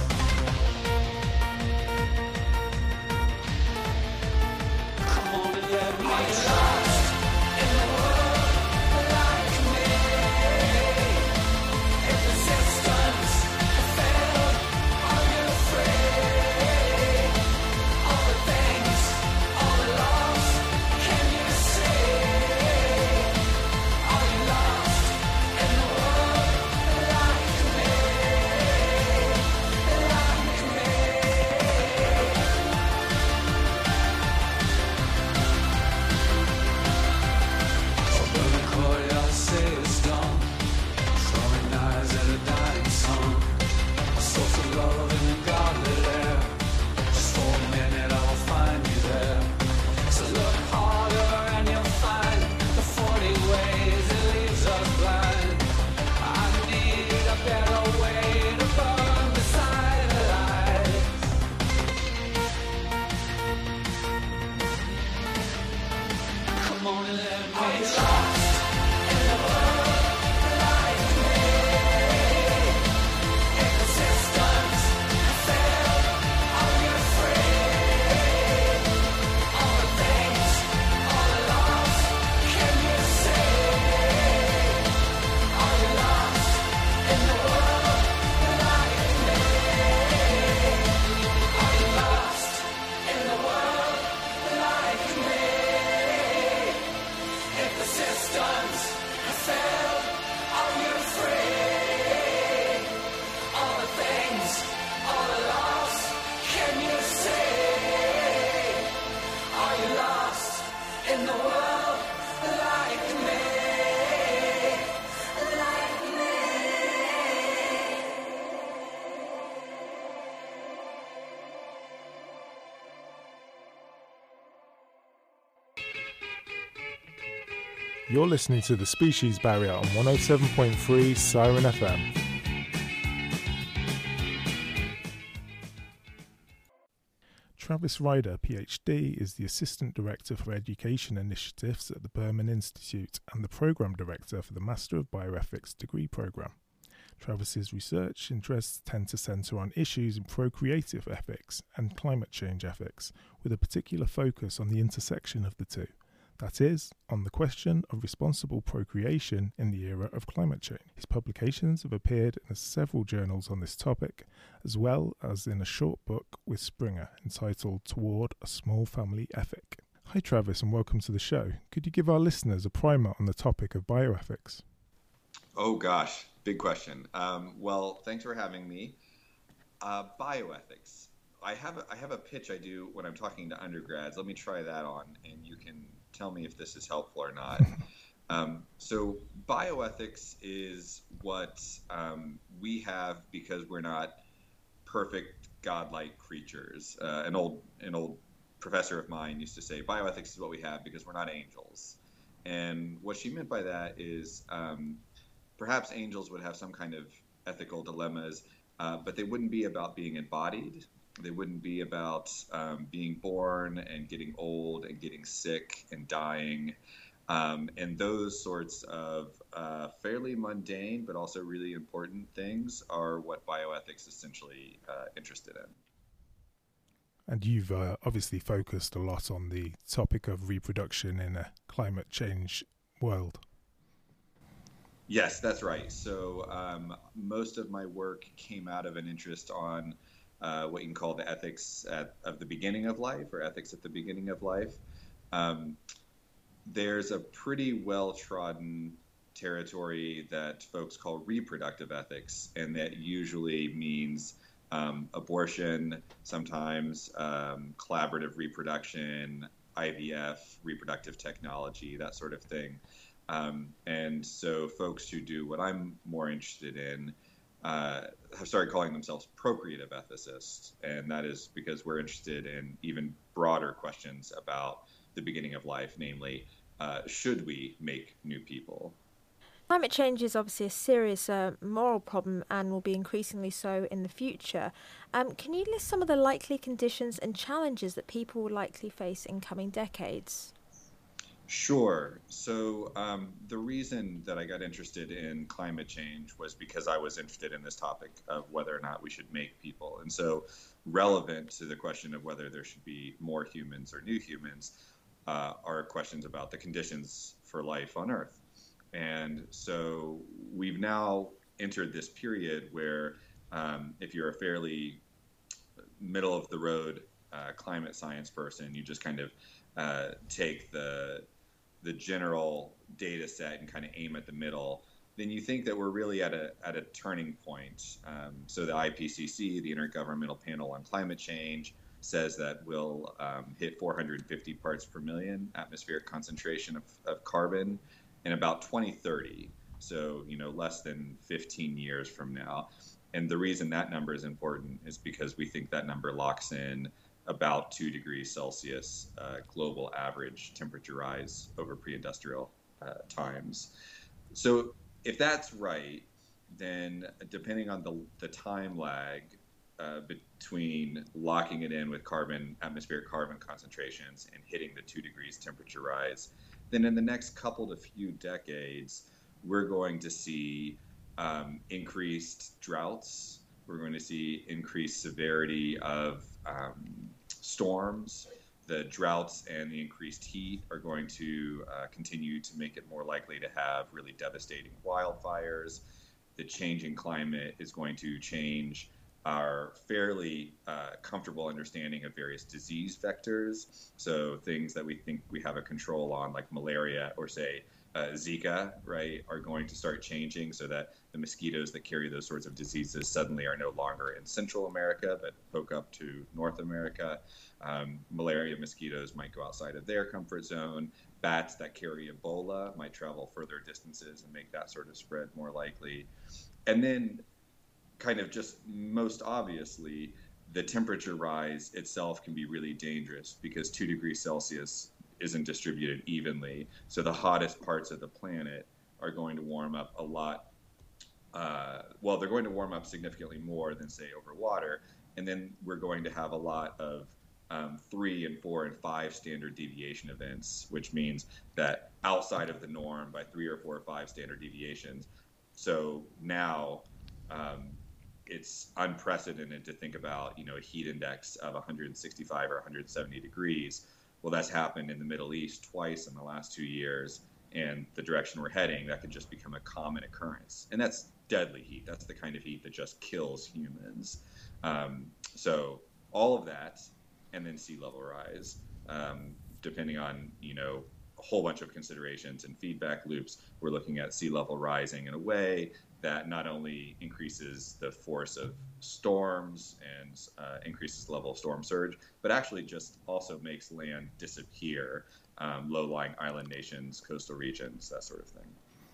Come on and let me trust in the world like me. If the systems have failed, are you afraid? All the things, all the loss, can you see? Are you lost in the world like me? Like me. Burning courtyard, say it's done. Throwing knives at a dying sun. A source of love in the godly air. Just for a minute, I will find you there. So look harder and you'll find the forty ways it leaves us blind. I need a better way to burn beside the light. Come on and let me trust in the world like me. If the systems have failed, are you afraid? All the things, all the loss, can you say? Are you lost in the world like me? Are you lost in the world like me? If the systems have failed, are you afraid? All the things, all the loss, can you say? Are you lost in the world like me? Like me? You're listening to The Species Barrier on one oh seven point three Siren F M. Travis Ryder, PhD, is the Assistant Director for Education Initiatives at the Berman Institute and the Programme Director for the Master of Bioethics degree programme. Travis's research interests tend to centre on issues in procreative ethics and climate change ethics, with a particular focus on the intersection of the two. That is, on the question of responsible procreation in the era of climate change. His publications have appeared in several journals on this topic, as well as in a short book with Springer entitled Toward a Small Family Ethic. Hi Travis, and welcome to the show. Could you give our listeners a primer on the topic of bioethics? Oh gosh, big question. Um, well, thanks for having me. Uh, bioethics. I have a, I have a pitch I do when I'm talking to undergrads. Let me try that on, and you can tell me if this is helpful or not. um, so bioethics is what um, we have because we're not perfect godlike creatures. Uh, an old an old professor of mine used to say bioethics is what we have because we're not angels. And what she meant by that is um, perhaps angels would have some kind of ethical dilemmas, uh, but they wouldn't be about being embodied. They wouldn't be about um, being born and getting old and getting sick and dying. Um, and those sorts of uh, fairly mundane but also really important things are what bioethics is essentially uh, interested in. And you've uh, obviously focused a lot on the topic of reproduction in a climate change world. Yes, that's right. So um, most of my work came out of an interest on Uh, what you can call the ethics at, of the beginning of life, or ethics at the beginning of life. Um, there's a pretty well-trodden territory that folks call reproductive ethics, and that usually means um, abortion, sometimes um, collaborative reproduction, I V F, reproductive technology, that sort of thing. Um, and so folks who do what I'm more interested in Uh, have started calling themselves procreative ethicists, and that is because we're interested in even broader questions about the beginning of life, namely uh, should we make new people? Climate change is obviously a serious uh, moral problem and will be increasingly so in the future. Um, can you list some of the likely conditions and challenges that people will likely face in coming decades? Sure. So um, the reason that I got interested in climate change was because I was interested in this topic of whether or not we should make people. And so relevant to the question of whether there should be more humans or new humans uh, are questions about the conditions for life on Earth. And so we've now entered this period where um, if you're a fairly middle of the road uh, climate science person, you just kind of uh, take the the general data set and kind of aim at the middle, then you think that we're really at a at a turning point. Um, so the I P C C, the Intergovernmental Panel on Climate Change, says that we'll um, hit four hundred fifty parts per million atmospheric concentration of, of carbon in about twenty thirty, so you know less than fifteen years from now. And the reason that number is important is because we think that number locks in about two degrees Celsius uh, global average temperature rise over pre-industrial uh, times. So if that's right, then depending on the, the time lag uh, between locking it in with carbon, atmospheric carbon concentrations and hitting the two degrees temperature rise, then in the next couple to few decades, we're going to see um, increased droughts. We're going to see increased severity of um, storms. The droughts and the increased heat are going to uh, continue to make it more likely to have really devastating wildfires. The changing climate is going to change our fairly uh, comfortable understanding of various disease vectors. So things that we think we have a control on, like malaria or say uh, Zika, right, are going to start changing so that the mosquitoes that carry those sorts of diseases suddenly are no longer in Central America, but poke up to North America. Um, malaria mosquitoes might go outside of their comfort zone. Bats that carry Ebola might travel further distances and make that sort of spread more likely. And then kind of just most obviously, the temperature rise itself can be really dangerous because two degrees Celsius isn't distributed evenly. So the hottest parts of the planet are going to warm up a lot. Uh, well, they're going to warm up significantly more than, say, over water. And then we're going to have a lot of um, three and four and five standard deviation events, which means that outside of the norm by three or four or five standard deviations. So now, um, it's unprecedented to think about, you know, a heat index of one hundred sixty-five or one hundred seventy degrees. Well, that's happened in the Middle East twice in the last two years, and the direction we're heading, that could just become a common occurrence. And that's deadly heat. That's the kind of heat that just kills humans. Um, so all of that, and then sea level rise, um, depending on, you know, a whole bunch of considerations and feedback loops, we're looking at sea level rising in a way that not only increases the force of storms and uh, increases the level of storm surge, but actually just also makes land disappear, um, low-lying island nations, coastal regions, that sort of thing.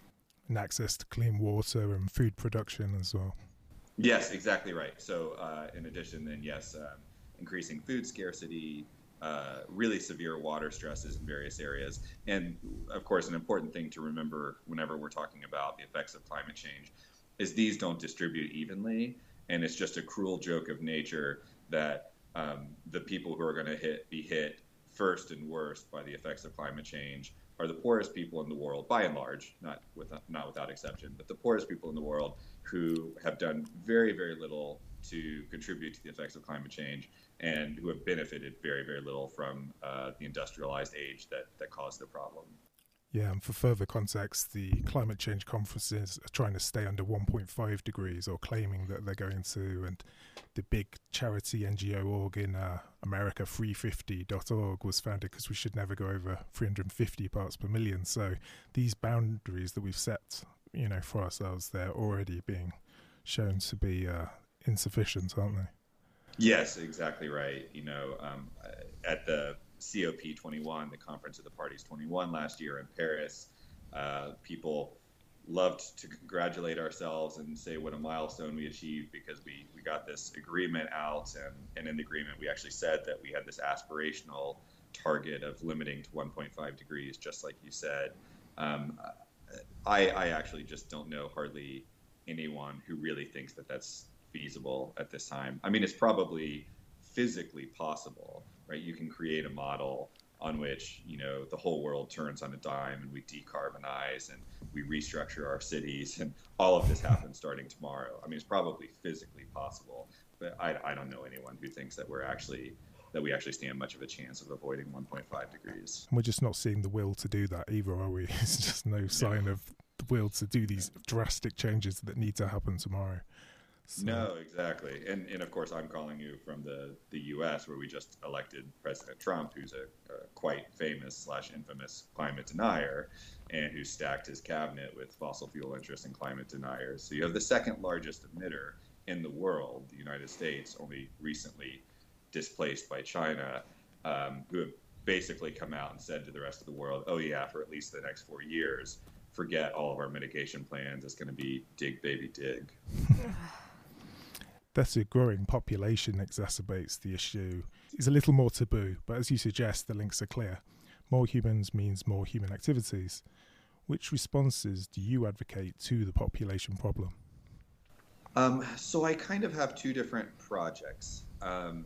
And access to clean water and food production as well. Yes, exactly right. So uh, in addition, then, yes, um, increasing food scarcity, Uh, really severe water stresses in various areas. And of course, an important thing to remember whenever we're talking about the effects of climate change is these don't distribute evenly. And it's just a cruel joke of nature that um, the people who are going to hit be hit first and worst by the effects of climate change are the poorest people in the world, by and large, not with, not without exception, but the poorest people in the world who have done very, very little to contribute to the effects of climate change and who have benefited very, very little from uh, the industrialized age that, that caused the problem. Yeah, and for further context, the climate change conferences are trying to stay under one point five degrees, or claiming that they're going to, and the big charity N G O org in uh, America, three fifty dot org, was founded because we should never go over three hundred fifty parts per million. So these boundaries that we've set, you know, for ourselves, they're already being shown to be uh, insufficient, aren't they? Yes, exactly right. You know, um, at the C O P twenty-one, the Conference of the Parties twenty-one last year in Paris, uh, people loved to congratulate ourselves and say what a milestone we achieved because we, we got this agreement out. And, and in the agreement, we actually said that we had this aspirational target of limiting to one point five degrees, just like you said. Um, I, I actually just don't know hardly anyone who really thinks that that's feasible at this time. I mean, it's probably physically possible, right? You can create a model on which, you know, the whole world turns on a dime and we decarbonize and we restructure our cities, and all of this happens starting tomorrow. I mean, it's probably physically possible, but I, I don't know anyone who thinks that we're actually that we actually stand much of a chance of avoiding one point five degrees. And we're just not seeing the will to do that either, are we? It's just no sign yeah. of the will to do these drastic changes that need to happen tomorrow. So. No, exactly. And, and of course, I'm calling you from the, the U S, where we just elected President Trump, who's a, a quite famous slash infamous climate denier, and who stacked his cabinet with fossil fuel interests and climate deniers. So you have the second largest emitter in the world, the United States, only recently displaced by China, um, who have basically come out and said to the rest of the world, oh yeah, for at least the next four years, forget all of our mitigation plans. It's going to be dig, baby, dig. That a growing population exacerbates the issue. It's a little more taboo, but as you suggest, the links are clear. More humans means more human activities. Which responses do you advocate to the population problem? Um, so I kind of have two different projects. Um,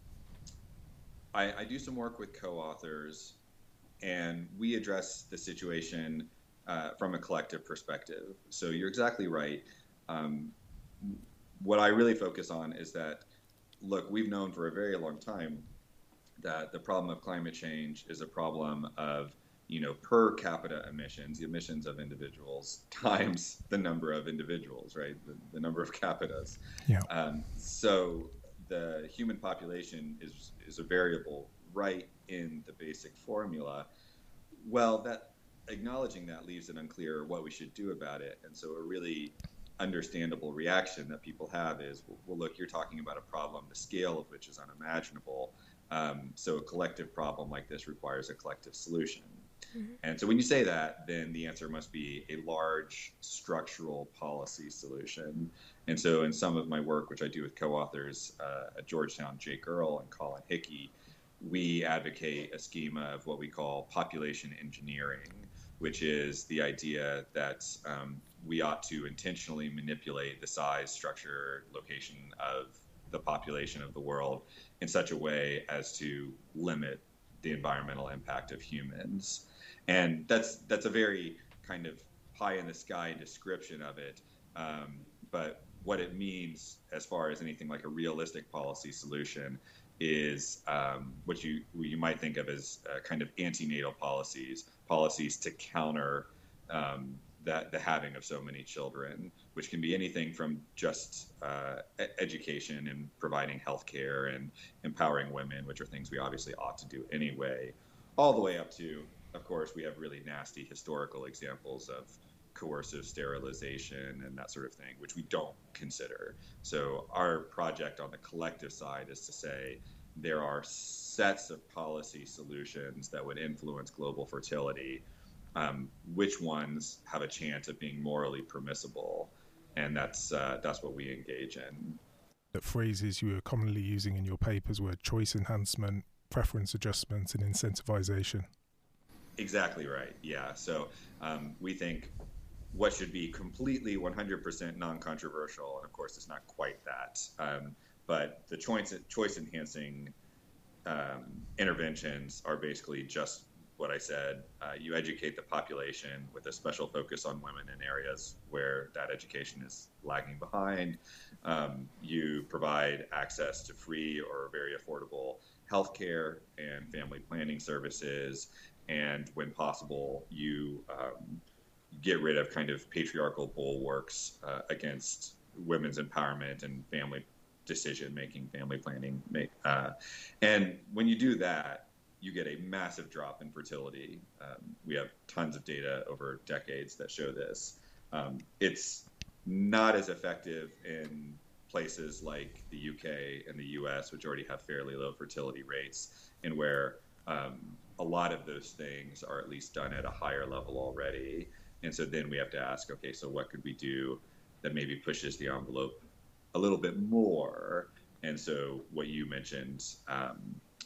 I, I do some work with co-authors, and we address the situation uh, from a collective perspective. So you're exactly right. Um, what I really focus on is that, look, we've known for a very long time that the problem of climate change is a problem of, you know, per capita emissions, the emissions of individuals times the number of individuals, right? The, the number of capitas. Yeah. Um, so the human population is is a variable right in the basic formula. Well, that acknowledging that leaves it unclear what we should do about it. And so a really understandable reaction that people have is, well, well, look, you're talking about a problem, the scale of which is unimaginable. Um, so a collective problem like this requires a collective solution. Mm-hmm. And so when you say that, then the answer must be a large structural policy solution. And so in some of my work, which I do with co-authors uh, at Georgetown, Jake Earl and Colin Hickey, we advocate a schema of what we call population engineering, which is the idea that um, we ought to intentionally manipulate the size, structure, location of the population of the world in such a way as to limit the environmental impact of humans. And that's that's a very kind of pie in the sky description of it. Um, but what it means as far as anything like a realistic policy solution is um, what you what you might think of as uh, kind of antenatal policies, policies to counter um, that the having of so many children, which can be anything from just uh, education and providing health care and empowering women, which are things we obviously ought to do anyway, all the way up to, of course, we have really nasty historical examples of coercive sterilization and that sort of thing, which we don't consider. So our project on the collective side is to say there are sets of policy solutions that would influence global fertility. Um, which ones have a chance of being morally permissible, and that's uh, that's what we engage in. The phrases you were commonly using in your papers were choice enhancement, preference adjustment, and incentivization. Exactly right. Yeah. So um, we think what should be completely one hundred percent non-controversial, and of course it's not quite that, um, but the choice choice enhancing um, interventions are basically just what I said. Uh, you educate the population with a special focus on women in areas where that education is lagging behind. Um, you provide access to free or very affordable health care and family planning services. And when possible, you um, get rid of kind of patriarchal bulwarks uh, against women's empowerment and family decision-making, family planning. Uh, and when you do that, you get a massive drop in fertility. Um, we have tons of data over decades that show this. Um, it's not as effective in places like the U K and the U S, which already have fairly low fertility rates, and where um, a lot of those things are at least done at a higher level already. And so then we have to ask, okay, so what could we do that maybe pushes the envelope a little bit more? And so what you mentioned, um,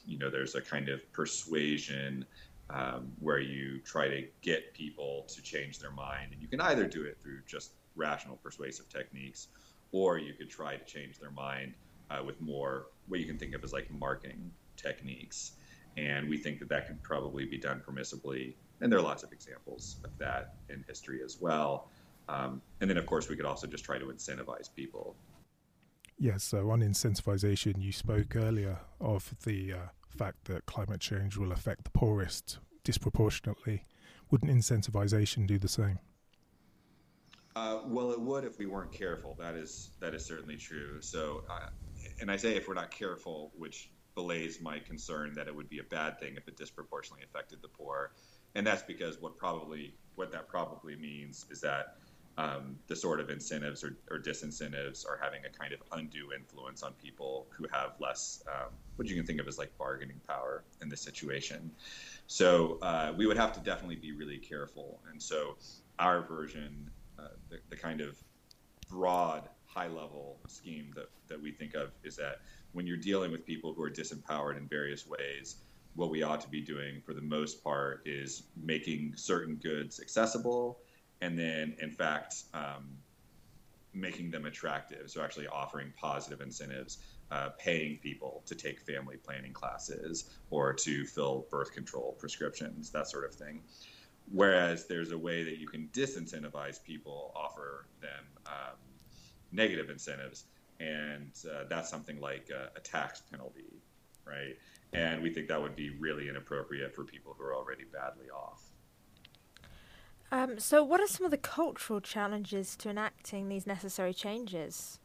you know, there's a kind of persuasion um, where you try to get people to change their mind. And you can either do it through just rational persuasive techniques, or you could try to change their mind uh, with more what you can think of as like marketing techniques. And we think that that can probably be done permissibly. And there are lots of examples of that in history as well. Um, and then, of course, we could also just try to incentivize people. Yes, so on incentivization, you spoke earlier of the uh, fact that climate change will affect the poorest disproportionately. Wouldn't incentivization do the same? Uh, well, it would if we weren't careful. That is that is certainly true. So, uh, and I say if we're not careful, which belays my concern that it would be a bad thing if it disproportionately affected the poor. And that's because what probably what that probably means is that um, the sort of incentives or, or disincentives are having a kind of undue influence on people who have less, um, what you can think of as like bargaining power in this situation. So uh, we would have to definitely be really careful. And so our version, uh, the, the kind of broad, high-level scheme that, that we think of is that when you're dealing with people who are disempowered in various ways, what we ought to be doing for the most part is making certain goods accessible, and then, in fact, um, making them attractive. So actually offering positive incentives, uh, paying people to take family planning classes or to fill birth control prescriptions, that sort of thing. Whereas there's a way that you can disincentivize people, offer them um, negative incentives, and uh, that's something like a, a tax penalty, right? And we think that would be really inappropriate for people who are already badly off. Um, so what are some of the cultural challenges to enacting these necessary changes?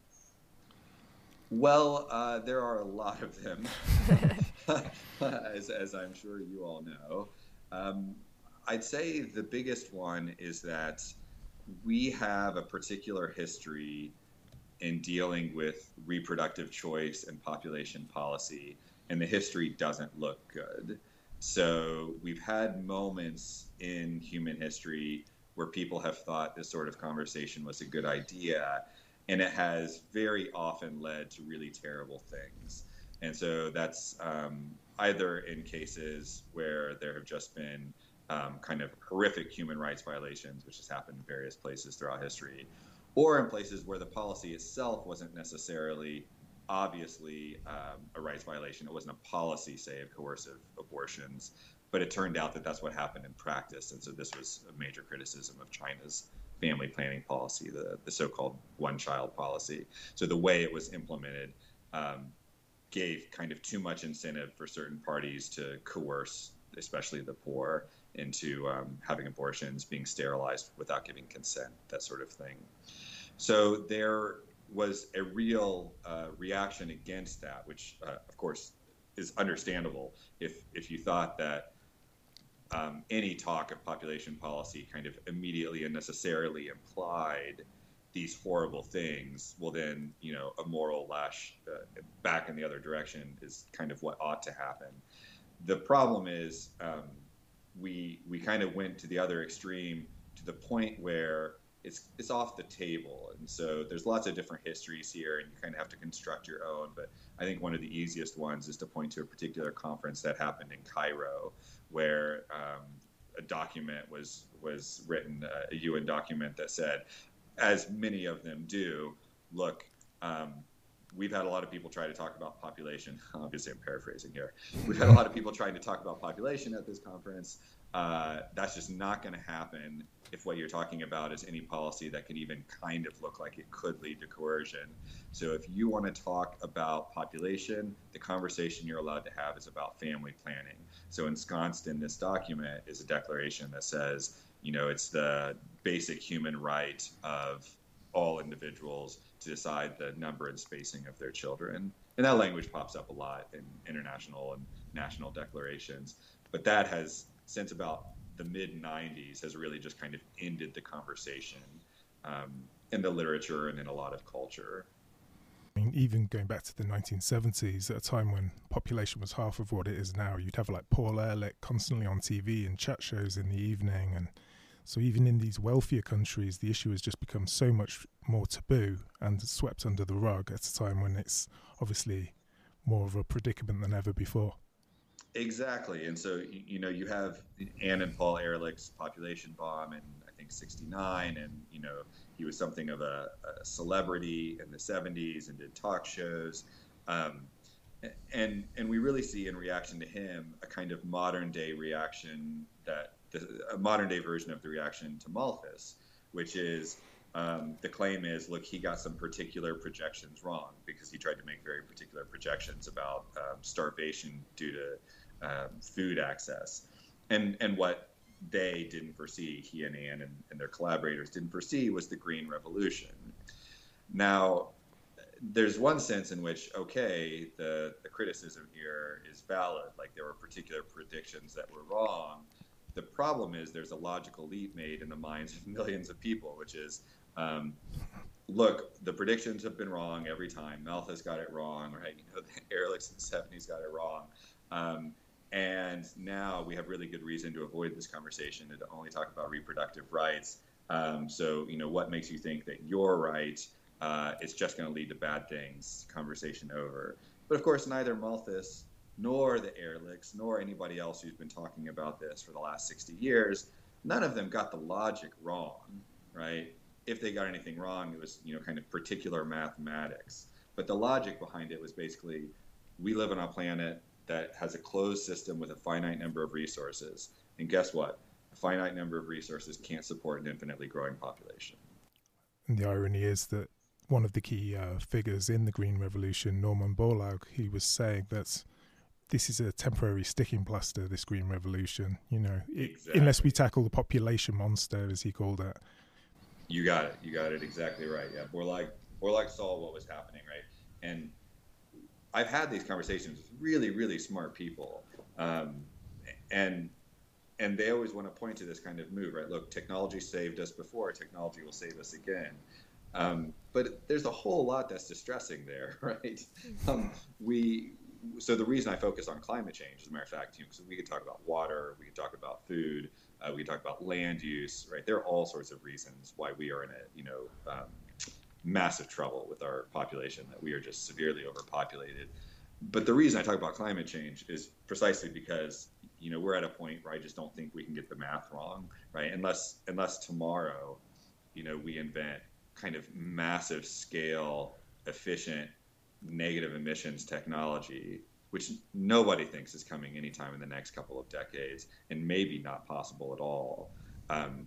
Well, uh, there are a lot of them, as, as I'm sure you all know. Um, I'd say the biggest one is that we have a particular history in dealing with reproductive choice and population policy, and the history doesn't look good. So we've had moments in human history where people have thought this sort of conversation was a good idea, and it has very often led to really terrible things. And so that's um, either in cases where there have just been um, kind of horrific human rights violations, which has happened in various places throughout history, or in places where the policy itself wasn't necessarily obviously um, a rights violation. It wasn't a policy, say, of coercive abortions, but it turned out that that's what happened in practice. And so this was a major criticism of China's family planning policy, the, the so-called one-child policy. So the way it was implemented um, gave kind of too much incentive for certain parties to coerce, especially the poor, into um, having abortions, being sterilized without giving consent, that sort of thing. So there was a real uh, reaction against that, which, uh, of course, is understandable if if you thought that um, any talk of population policy kind of immediately and necessarily implied these horrible things. Well, then, you know, a moral lash uh, back in the other direction is kind of what ought to happen. The problem is um, we we kind of went to the other extreme to the point where it's it's off the table. And so there's lots of different histories here, and you kind of have to construct your own. But I think one of the easiest ones is to point to a particular conference that happened in Cairo, where um, a document was was written, uh, a U N document that said, as many of them do, look, um, we've had a lot of people try to talk about population. Obviously, I'm paraphrasing here. We've had a lot of people trying to talk about population at this conference. Uh, that's just not going to happen if what you're talking about is any policy that could even kind of look like it could lead to coercion. So if you want to talk about population, the conversation you're allowed to have is about family planning. So ensconced in this document is a declaration that says, you know, it's the basic human right of all individuals to decide the number and spacing of their children. And that language pops up a lot in international and national declarations. But that has, since about the mid nineties, has really just kind of ended the conversation um, in the literature and in a lot of culture. I mean, even going back to the nineteen seventies, at a time when population was half of what it is now, you'd have like Paul Ehrlich constantly on T V and chat shows in the evening. And so even in these wealthier countries, the issue has just become so much more taboo and swept under the rug at a time when it's obviously more of a predicament than ever before. Exactly. And so, you, you know, you have Anne and Paul Ehrlich's population bomb in, I think, sixty-nine. And, you know, he was something of a, a celebrity in the seventies and did talk shows. Um, and and we really see in reaction to him a kind of modern day reaction, that the, a modern day version of the reaction to Malthus, which is um, the claim is, look, he got some particular projections wrong because he tried to make very particular projections about um, starvation due to Um, food access, and and what they didn't foresee, he and Anne and, and their collaborators didn't foresee, was the Green Revolution. Now, there's one sense in which, okay, the, the criticism here is valid, like there were particular predictions that were wrong. The problem is there's a logical leap made in the minds of millions of people, which is, um, look, the predictions have been wrong every time. Malthus got it wrong, right? You know, the Ehrlichs in the seventies got it wrong. Um, And now we have really good reason to avoid this conversation and to only talk about reproductive rights. Um, so, you know, what makes you think that you're right? Uh, it's just going to lead to bad things. Conversation over. But of course, neither Malthus nor the Ehrlichs nor anybody else who's been talking about this for the last sixty years, none of them got the logic wrong, right? If they got anything wrong, it was, you know, kind of particular mathematics. But the logic behind it was basically, we live on a planet that has a closed system with a finite number of resources. And guess what? A finite number of resources can't support an infinitely growing population. And the irony is that one of the key uh, figures in the Green Revolution, Norman Borlaug, he was saying that this is a temporary sticking plaster, this Green Revolution, you know, it, Exactly. unless we tackle the population monster, as he called it. You got it. You got it exactly right. Yeah, Borlaug, Borlaug saw what was happening, right? And I've had these conversations with really, really smart people, um, and and they always want to point to this kind of move, right? Look, technology saved us before, technology will save us again. Um, but there's a whole lot that's distressing there, right? Um, we so the reason I focus on climate change, as a matter of fact, you know, so we could talk about water, we could talk about food, uh, we could talk about land use, right? There are all sorts of reasons why we are in a, you know, um, massive trouble with our population, that we are just severely overpopulated. But the reason I talk about climate change is precisely because, you know, we're at a point where I just don't think we can get the math wrong, right? Unless unless tomorrow, you know, we invent kind of massive scale, efficient, negative emissions technology, which nobody thinks is coming anytime in the next couple of decades, and maybe not possible at all. Um,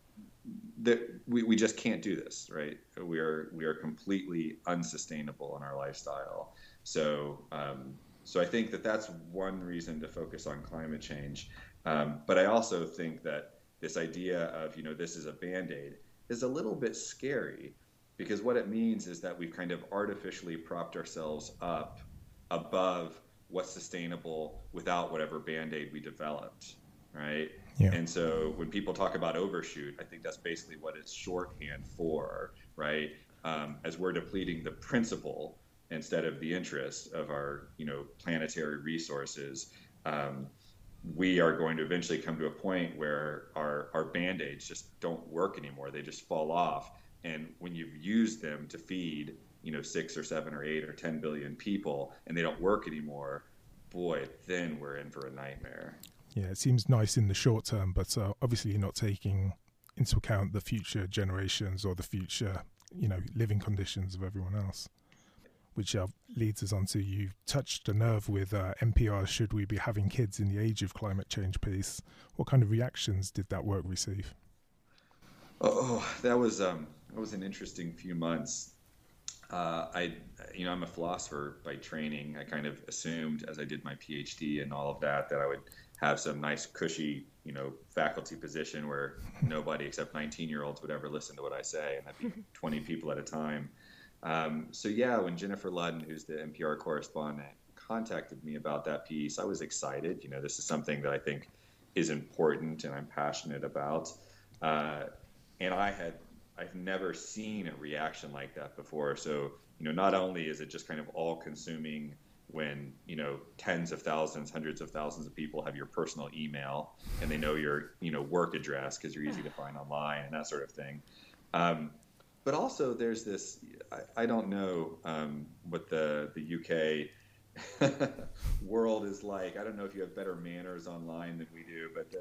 that we, we just can't do this, right? We are we are completely unsustainable in our lifestyle. So um, so I think that that's one reason to focus on climate change. Um, but I also think that this idea of, you know, this is a Band-Aid is a little bit scary, because what it means is that we've kind of artificially propped ourselves up above what's sustainable without whatever Band-Aid we developed, right? Yeah. And so when people talk about overshoot, I think that's basically what it's shorthand for, right? Um, as we're depleting the principle instead of the interest of our, you know, planetary resources, um, we are going to eventually come to a point where our, our Band-Aids just don't work anymore. They just fall off. And when you've used them to feed, you know, six or seven or eight or ten billion people, and they don't work anymore, boy, then we're in for a nightmare. Yeah, it seems nice in the short term, but uh, obviously you're not taking into account the future generations or the future, you know, living conditions of everyone else. Which uh, leads us on to, you touched a nerve with uh, N P R, Should We Be Having Kids in the Age of Climate Change piece. What kind of reactions did that work receive? Oh, that was um, that was an interesting few months. Uh, I, you know, I'm a philosopher by training. I kind of assumed, as I did my PhD and all of that, that I would have some nice, cushy, you know, faculty position where nobody except nineteen-year-olds would ever listen to what I say, and that'd be twenty people at a time. Um, so yeah, when Jennifer Ludden, who's the N P R correspondent, contacted me about that piece, I was excited. You know, this is something that I think is important and I'm passionate about. Uh, and I had, I've never seen a reaction like that before. So, you know, not only is it just kind of all consuming when, you know, tens of thousands, hundreds of thousands of people have your personal email and they know your, you know, work address because you're easy to find online and that sort of thing. Um, But also there's this, I, I don't know um, what the, the U K world is like. I don't know if you have better manners online than we do, but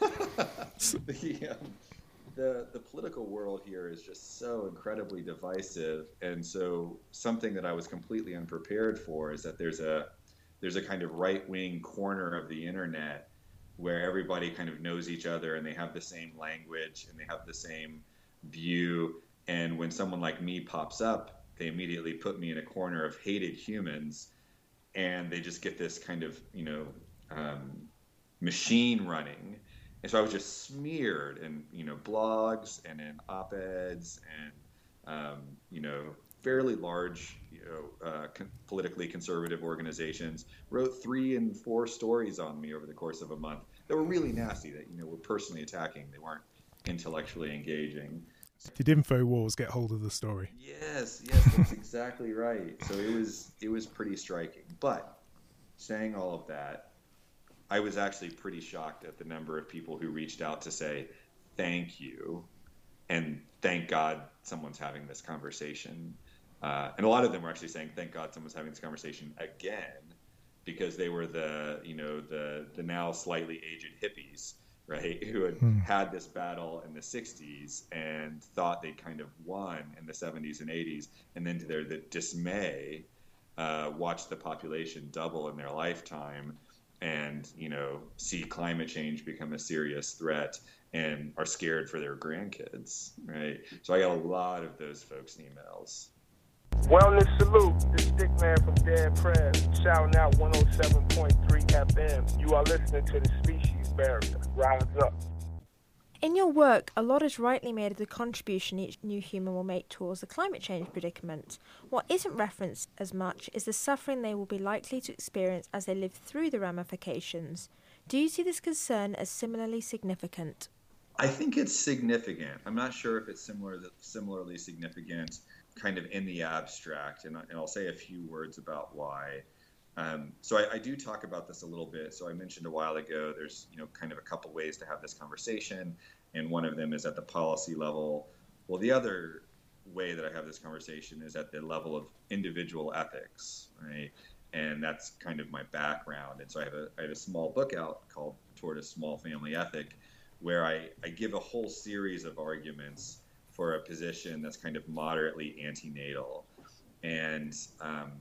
the the, um, the the political world here is just so incredibly divisive, and so something that I was completely unprepared for is that there's a there's a kind of right-wing corner of the internet where everybody kind of knows each other and they have the same language and they have the same view. And when someone like me pops up, they immediately put me in a corner of hated humans, and they just get this kind of, you know, um, machine running. And so I was just smeared in, you know, blogs and in op-eds and, um, you know, fairly large, you know, uh, con- politically conservative organizations wrote three and four stories on me over the course of a month that were really nasty, that, you know, were personally attacking. They weren't intellectually engaging. Did InfoWars get hold of the story? Yes, yes, that's exactly right. So it was it was pretty striking. But saying all of that, I was actually pretty shocked at the number of people who reached out to say thank you and thank God someone's having this conversation. Uh, and a lot of them were actually saying thank God someone's having this conversation again, because they were the, you know, the the now slightly aged hippies, right, who had hmm. had this battle in the sixties and thought they'd kind of won in the seventies and eighties, and then to their the dismay, uh, watched the population double in their lifetime, and, you know, see climate change become a serious threat and are scared for their grandkids, right? So I got a lot of those folks' emails. Wellness salute, this Stick Man from Dead Prez, shouting out one oh seven point three F M. You are listening to the Species Barrier. Rise up. In your work, a lot is rightly made of the contribution each new human will make towards the climate change predicament. What isn't referenced as much is the suffering they will be likely to experience as they live through the ramifications. Do you see this concern as similarly significant? I think it's significant. I'm not sure if it's similar, similarly significant kind of in the abstract, and, I, and I'll say a few words about why. Um, so I, I do talk about this a little bit. So I mentioned a while ago, there's, you know, kind of a couple ways to have this conversation, and one of them is at the policy level. Well, the other way that I have this conversation is at the level of individual ethics, right? And that's kind of my background. And so I have a, I have a small book out called Toward a Small Family Ethic, where I, I give a whole series of arguments for a position that's kind of moderately antenatal. And um,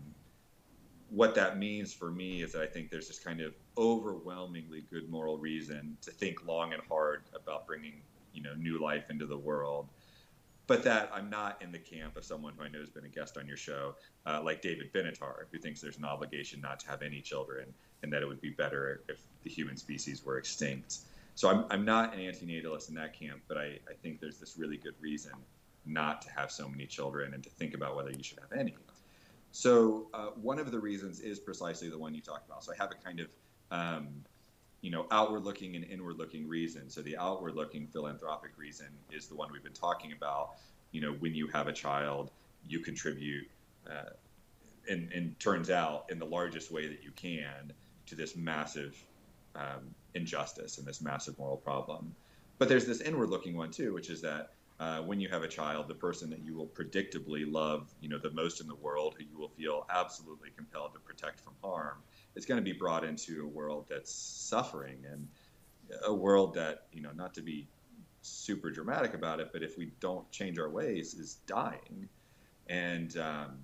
what that means for me is that I think there's this kind of overwhelmingly good moral reason to think long and hard about bringing, you know, new life into the world. But that I'm not in the camp of someone who I know has been a guest on your show, uh, like David Benatar, who thinks there's an obligation not to have any children and that it would be better if the human species were extinct. So I'm I'm not an antinatalist in that camp, but I, I think there's this really good reason not to have so many children and to think about whether you should have any. So uh, one of the reasons is precisely the one you talked about. So I have a kind of, um, you know, outward-looking and inward-looking reason. So the outward-looking philanthropic reason is the one we've been talking about. You know, when you have a child, you contribute, uh, and, and turns out in the largest way that you can to this massive um, injustice and this massive moral problem. But there's this inward-looking one too, which is that uh, when you have a child, the person that you will predictably love, you know, the most in the world, who you will feel absolutely compelled to protect from harm, is going to be brought into a world that's suffering, and a world that, you know, not to be super dramatic about it, but if we don't change our ways, is dying. And um,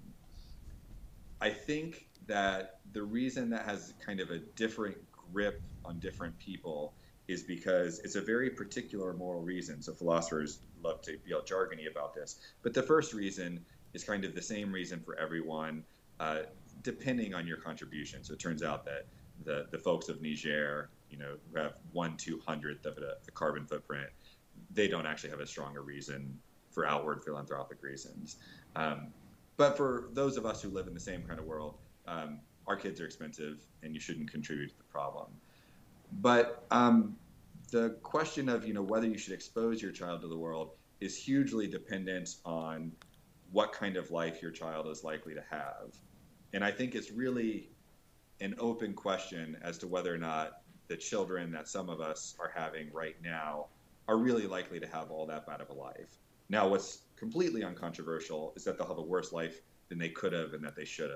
I think that the reason that has kind of a different grip on different people is because it's a very particular moral reason. So philosophers love to be all jargony about this. But the first reason is kind of the same reason for everyone, uh, depending on your contribution. So it turns out that the, the folks of Niger, you know, who have one two hundredth of a, a carbon footprint, they don't actually have a stronger reason for outward philanthropic reasons. Um, but for those of us who live in the same kind of world, um, our kids are expensive and you shouldn't contribute to the problem. But um, the question of, you know, whether you should expose your child to the world is hugely dependent on what kind of life your child is likely to have. And I think it's really an open question as to whether or not the children that some of us are having right now are really likely to have all that bad of a life. Now, what's completely uncontroversial is that they'll have a worse life than they could have and that they should have.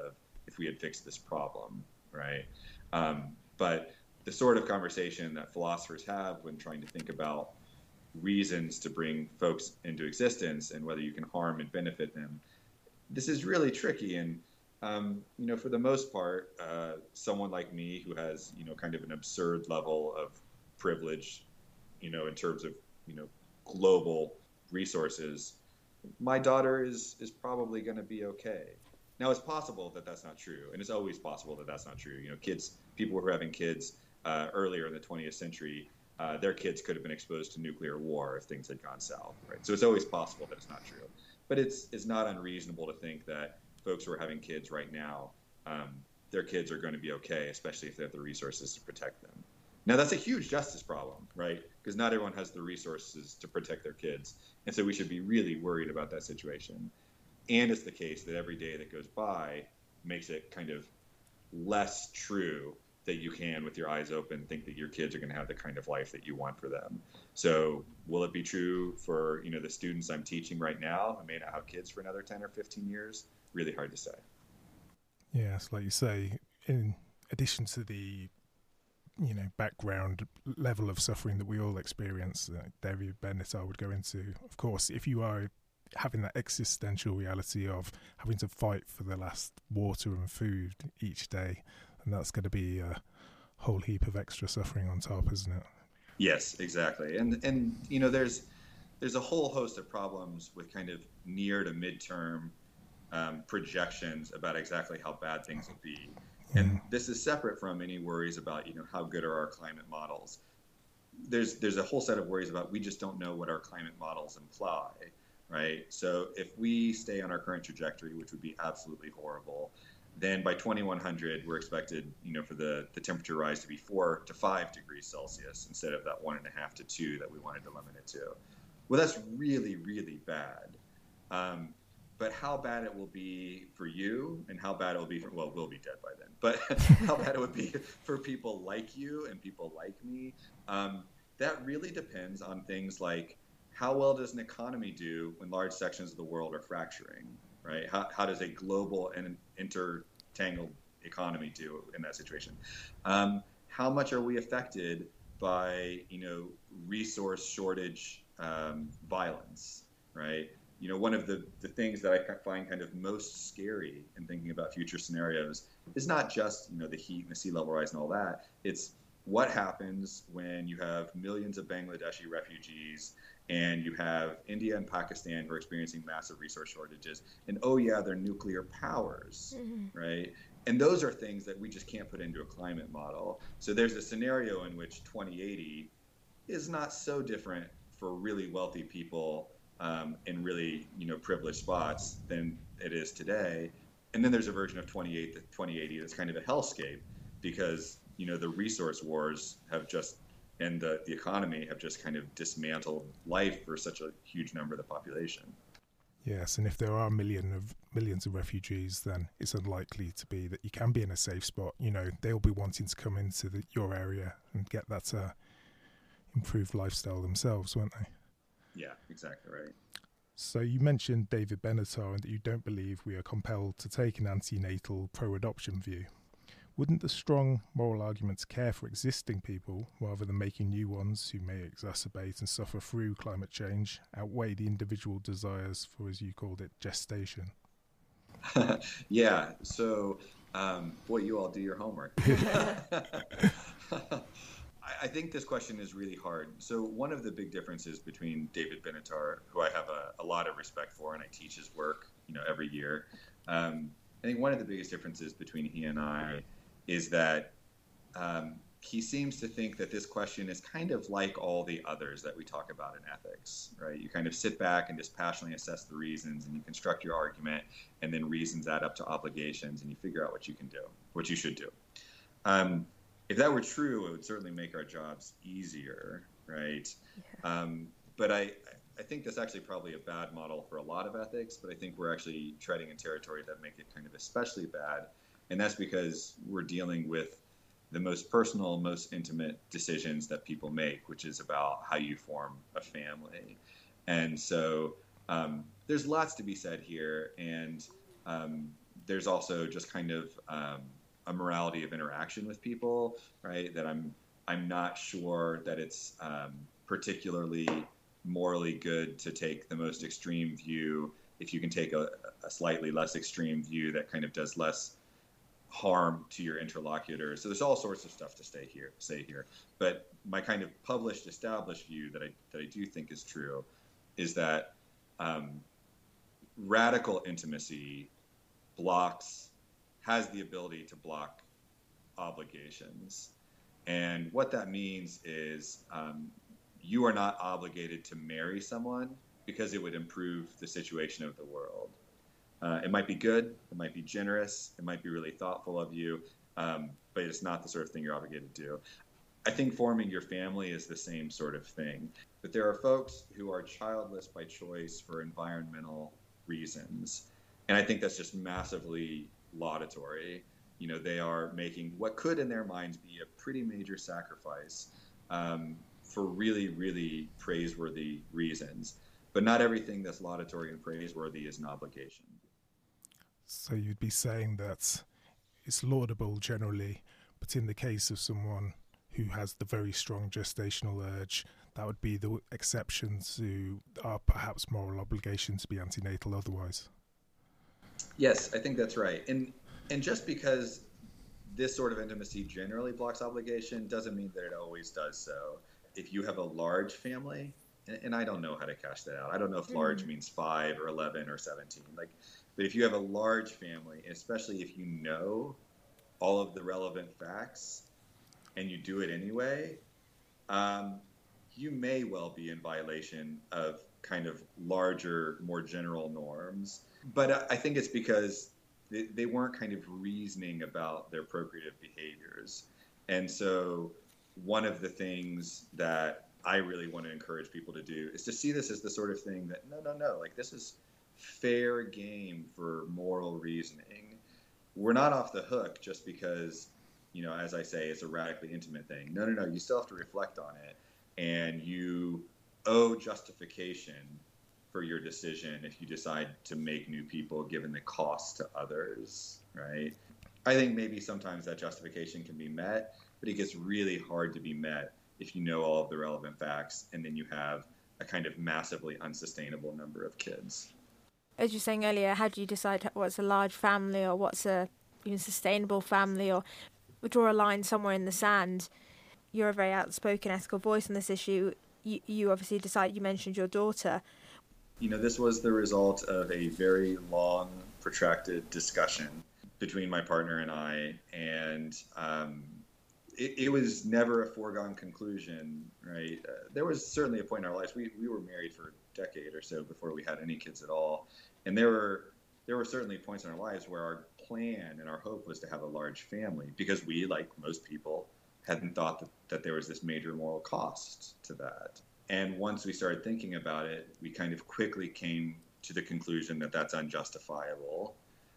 if we had fixed this problem, right? Um, but the sort of conversation that philosophers have when trying to think about reasons to bring folks into existence and whether you can harm and benefit them, this is really tricky. And um, you know, for the most part, uh, someone like me who has, you know, kind of an absurd level of privilege, you know, in terms of, you know, global resources, my daughter is is probably going to be okay. Now, it's possible that that's not true, and it's always possible that that's not true. You know, kids, people who are having kids uh, earlier in the twentieth century, uh, their kids could have been exposed to nuclear war if things had gone south, right? So it's always possible that it's not true. But it's it's not unreasonable to think that folks who are having kids right now, um, their kids are going to be okay, especially if they have the resources to protect them. Now, that's a huge justice problem, right? Because not everyone has the resources to protect their kids. And so we should be really worried about that situation. And it's the case that every day that goes by makes it kind of less true that you can, with your eyes open, think that your kids are going to have the kind of life that you want for them. So will it be true for, you know, the students I'm teaching right now who may not have kids for another ten or fifteen years? Really hard to say. Yes, like you say, in addition to the, you know, background level of suffering that we all experience, uh, David Benatar would go into, of course, if you are having that existential reality of having to fight for the last water and food each day, and that's going to be a whole heap of extra suffering on top, isn't it? Yes, exactly. And, and you know, there's there's a whole host of problems with kind of near to midterm um, projections about exactly how bad things will be. And this is separate from any worries about, you know, how good are our climate models. There's there's a whole set of worries about we just don't know what our climate models imply, right? So if we stay on our current trajectory, which would be absolutely horrible, then by twenty-one hundred, we're expected, you know, for the, the temperature rise to be four to five degrees Celsius instead of that one and a half to two that we wanted to limit it to. Well, that's really, really bad. Um, But how bad it will be for you, and how bad it will be for, well, we'll be dead by then, but how bad it would be for people like you and people like me, um, that really depends on things like how well does an economy do when large sections of the world are fracturing, right? How, how does a global and intertangled economy do in that situation? Um, how much are we affected by, you know, resource shortage um, violence, right? You know, one of the, the things that I find kind of most scary in thinking about future scenarios is not just, you know, the heat and the sea level rise and all that. It's what happens when you have millions of Bangladeshi refugees and you have India and Pakistan who are experiencing massive resource shortages. And, oh, yeah, they're nuclear powers, mm-hmm. right? And those are things that we just can't put into a climate model. So there's a scenario in which twenty eighty is not so different for really wealthy people Um, in really, you know, privileged spots than it is today. And then there's a version of twenty eighty that's kind of a hellscape because, you know, the resource wars have just, and the, the economy have just kind of dismantled life for such a huge number of the population. Yes, and if there are million of millions of refugees, then it's unlikely to be that you can be in a safe spot. You know, they'll be wanting to come into the, your area and get that uh, improved lifestyle themselves, won't they? Yeah, exactly right. So you mentioned David Benatar and that you don't believe we are compelled to take an antenatal pro-adoption view. Wouldn't the strong moral argument to care for existing people rather than making new ones who may exacerbate and suffer through climate change outweigh the individual desires for, as you called it, gestation? Yeah, so, um, boy, you all do your homework. I think this question is really hard. So one of the big differences between David Benatar, who I have a, a lot of respect for, and I teach his work, you know, every year. Um, I think one of the biggest differences between he and I is that um, he seems to think that this question is kind of like all the others that we talk about in ethics, right? You kind of sit back and dispassionately assess the reasons, and you construct your argument, and then reasons add up to obligations, and you figure out what you can do, what you should do. Um, If that were true, it would certainly make our jobs easier, right? Yeah. Um, but I, I think that's actually probably a bad model for a lot of ethics, but I think we're actually treading in territory that make it kind of especially bad. And that's because we're dealing with the most personal, most intimate decisions that people make, which is about how you form a family. And so um, there's lots to be said here. And um, there's also just kind of um, a morality of interaction with people, right? That I'm I'm not sure that it's um, particularly morally good to take the most extreme view if you can take a, a slightly less extreme view that kind of does less harm to your interlocutor. So there's all sorts of stuff to stay here, say here. But my kind of published, established view that I that I do think is true is that um, radical intimacy blocks, has the ability to block obligations. And what that means is um, you are not obligated to marry someone because it would improve the situation of the world. Uh, it might be good, it might be generous, it might be really thoughtful of you, um, but it's not the sort of thing you're obligated to do. I think forming your family is the same sort of thing. But there are folks who are childless by choice for environmental reasons. And I think that's just massively laudatory. You know, they are making what could in their minds be a pretty major sacrifice um, for really, really praiseworthy reasons. But not everything that's laudatory and praiseworthy is an obligation. So you'd be saying that it's laudable generally, but in the case of someone who has the very strong gestational urge, that would be the exception to our perhaps moral obligation to be antenatal otherwise. Yes, I think that's right. And and just because this sort of intimacy generally blocks obligation doesn't mean that it always does so. If you have a large family, and, and I don't know how to cash that out. I don't know if large mm. means five or eleven or seventeen. Like, but if you have a large family, especially if you know all of the relevant facts and you do it anyway, um, you may well be in violation of kind of larger, more general norms. But I think it's because they, they weren't kind of reasoning about their procreative behaviors. And so one of the things that I really want to encourage people to do is to see this as the sort of thing that, no, no, no, like this is fair game for moral reasoning. We're not off the hook just because, you know, as I say, it's a radically intimate thing. No, no, no, you still have to reflect on it. And you owe justification for your decision if you decide to make new people given the cost to others, right? I think maybe sometimes that justification can be met, but it gets really hard to be met if you know all of the relevant facts and then you have a kind of massively unsustainable number of kids. As you were saying earlier, how do you decide what's a large family or what's a even sustainable family, or draw a line somewhere in the sand? You're a very outspoken ethical voice on this issue. You, you obviously decide, you mentioned your daughter. You know, this was the result of a very long, protracted discussion between my partner and I, and um, it, it was never a foregone conclusion, right? Uh, there was certainly a point in our lives, we, we were married for a decade or so before we had any kids at all, and there were there were certainly points in our lives where our plan and our hope was to have a large family, because we, like most people, hadn't thought that, that there was this major moral cost to that. And once we started thinking about it, we kind of quickly came to the conclusion that that's unjustifiable.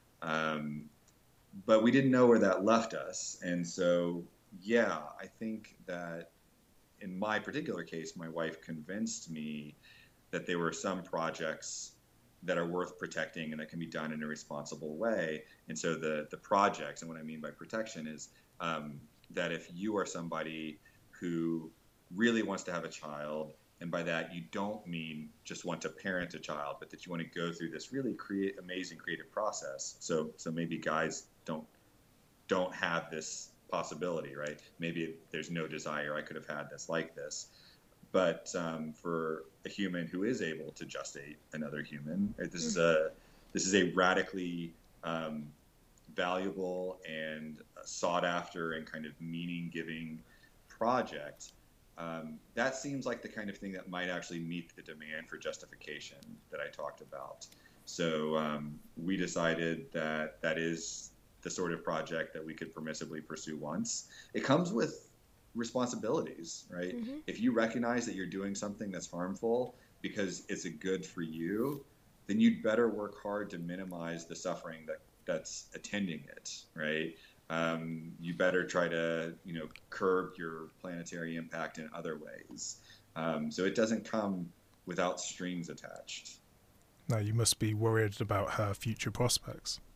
Um, but we didn't know where that left us. And so, yeah, I think that in my particular case, my wife convinced me that there were some projects that are worth protecting and that can be done in a responsible way. And so the, the projects, and what I mean by protection is um, that if you are somebody who really wants to have a child, and by that you don't mean just want to parent a child, but that you want to go through this really create amazing creative process. So so maybe guys don't don't have this possibility, right? Maybe there's no desire, I could have had this like this. But um, for a human who is able to gestate another human, right, this mm-hmm. is a this is a radically um, valuable and sought after and kind of meaning giving project. Um, that seems like the kind of thing that might actually meet the demand for justification that I talked about. So um, we decided that that is the sort of project that we could permissibly pursue once. It comes with responsibilities, right? Mm-hmm. If you recognize that you're doing something that's harmful because it's a good for you, then you'd better work hard to minimize the suffering that, that's attending it, right? Um, you better try to, you know, curb your planetary impact in other ways. Um, so it doesn't come without strings attached. No, you must be worried about her future prospects.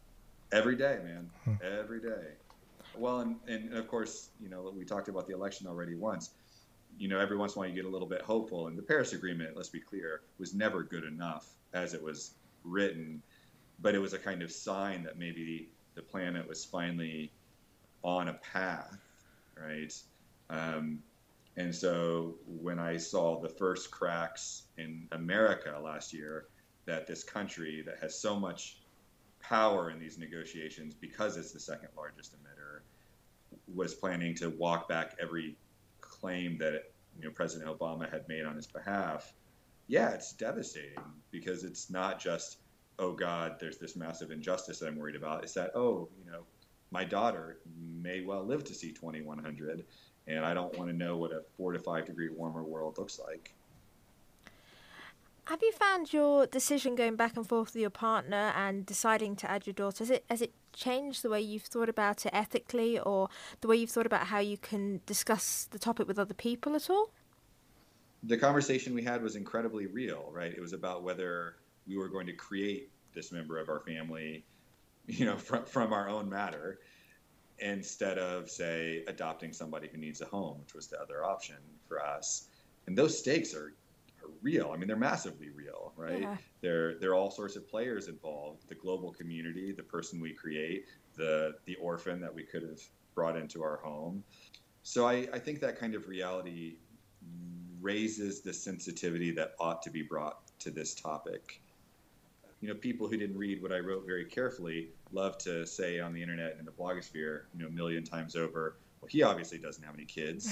Every day, man. Hmm. Every day. Well, and, and of course, you know, we talked about the election already once. You know, every once in a while you get a little bit hopeful. And the Paris Agreement, let's be clear, was never good enough as it was written. But it was a kind of sign that maybe the planet was finally on a path, right? Um, and so when I saw the first cracks in America last year, that this country that has so much power in these negotiations because it's the second largest emitter was planning to walk back every claim that, you know, President Obama had made on his behalf. Yeah, it's devastating because it's not just, oh God, there's this massive injustice that I'm worried about. It's that, oh, you know, my daughter may well live to see twenty-one hundred, and I don't want to know what a four to five degree warmer world looks like. Have you found your decision going back and forth with your partner and deciding to add your daughter, has it, has it changed the way you've thought about it ethically, or the way you've thought about how you can discuss the topic with other people at all? The conversation we had was incredibly real, right? It was about whether we were going to create this member of our family, you know, from, from our own matter, instead of, say, adopting somebody who needs a home, which was the other option for us. And those stakes are real. I mean, they're massively real, right? Yeah. There, there are all sorts of players involved: the global community, the person we create, the the orphan that we could have brought into our home. So I, I think that kind of reality raises the sensitivity that ought to be brought to this topic. You know, people who didn't read what I wrote very carefully love to say on the internet and in the blogosphere, you know, a million times over, well, he obviously doesn't have any kids.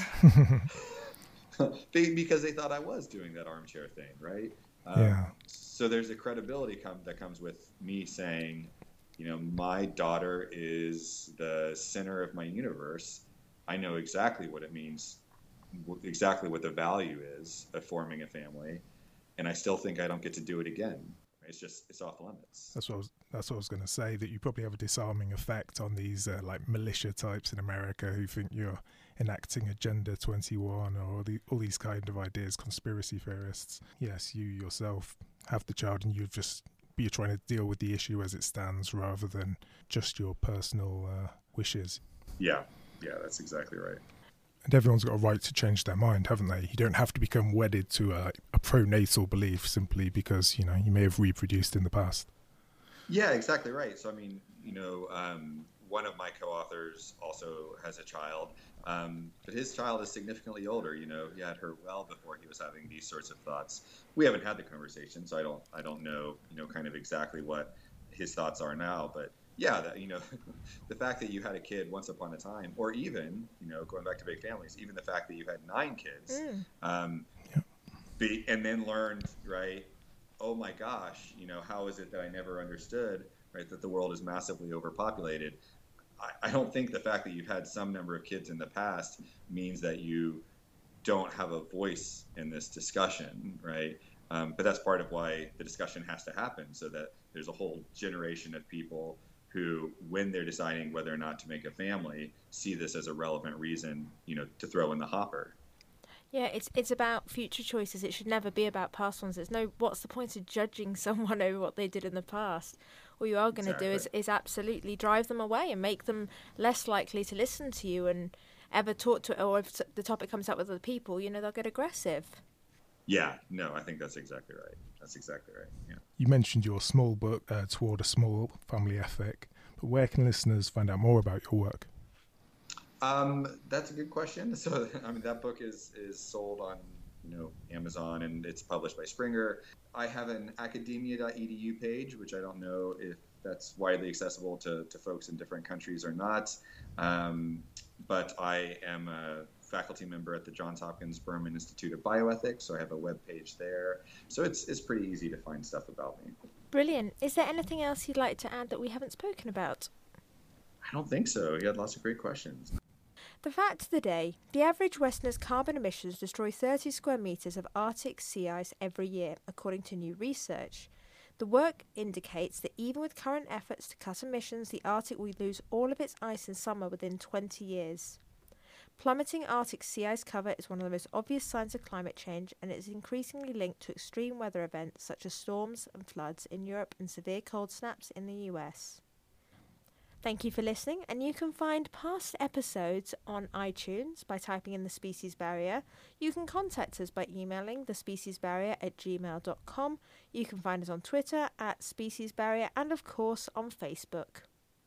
Because they thought I was doing that armchair thing, right? Um, yeah. So there's a credibility come, that comes with me saying, you know, my daughter is the center of my universe. I know exactly what it means, exactly what the value is of forming a family, and I still think I don't get to do it again. It's just, it's off limits. That's what I was, that's what I was going to say, that you probably have a disarming effect on these uh, like militia types in America who think you're enacting Agenda twenty-one or all, the, all these kind of ideas, conspiracy theorists. Yes, you yourself have the child and you're just, you're trying to deal with the issue as it stands rather than just your personal uh, wishes. Yeah, yeah, that's exactly right. And everyone's got a right to change their mind, haven't they? You don't have to become wedded to a, a pronatal belief simply because, you know, you may have reproduced in the past. Yeah, exactly right. So, I mean, you know, um, one of my co-authors also has a child, um, but his child is significantly older. You know, he had her well before he was having these sorts of thoughts. We haven't had the conversation, so I don't, I don't know, you know, kind of exactly what his thoughts are now, but yeah, that, you know, the fact that you had a kid once upon a time, or even, you know, going back to big families, even the fact that you had nine kids, mm. um, yeah. be, and then learned, right, oh my gosh, you know, how is it that I never understood, right, that the world is massively overpopulated? I, I don't think the fact that you've had some number of kids in the past means that you don't have a voice in this discussion, right? Um, but that's part of why the discussion has to happen, so that there's a whole generation of people who, when they're deciding whether or not to make a family, see this as a relevant reason, you know, to throw in the hopper. Yeah, it's it's about future choices. It should never be about past ones. There's no, what's the point of judging someone over what they did in the past? All you are going to exactly. do is, is absolutely drive them away and make them less likely to listen to you and ever talk to, or if the topic comes up with other people, you know, they'll get aggressive. Yeah, no, I think that's exactly right. That's exactly right, yeah. You mentioned your small book, uh, Toward a Small Family Ethic, but where can listeners find out more about your work? Um, that's a good question. So, I mean, that book is, is sold on, you know, Amazon, and it's published by Springer. I have an academia dot e d u page, which I don't know if that's widely accessible to, to folks in different countries or not. Um, but I am a faculty member at the Johns Hopkins Berman Institute of Bioethics, so I have a web page there. So it's it's pretty easy to find stuff about me. Brilliant. Is there anything else you'd like to add that we haven't spoken about? I don't think so. You had lots of great questions. The fact of the day, the average Westerner's carbon emissions destroy thirty square metres of Arctic sea ice every year, according to new research. The work indicates that even with current efforts to cut emissions, the Arctic will lose all of its ice in summer within twenty years. Plummeting Arctic sea ice cover is one of the most obvious signs of climate change, and it is increasingly linked to extreme weather events such as storms and floods in Europe and severe cold snaps in the U S. Thank you for listening, and you can find past episodes on iTunes by typing in The Species Barrier. You can contact us by emailing thespeciesbarrier at gmail dot com. You can find us on Twitter at Species Barrier and, of course, on Facebook.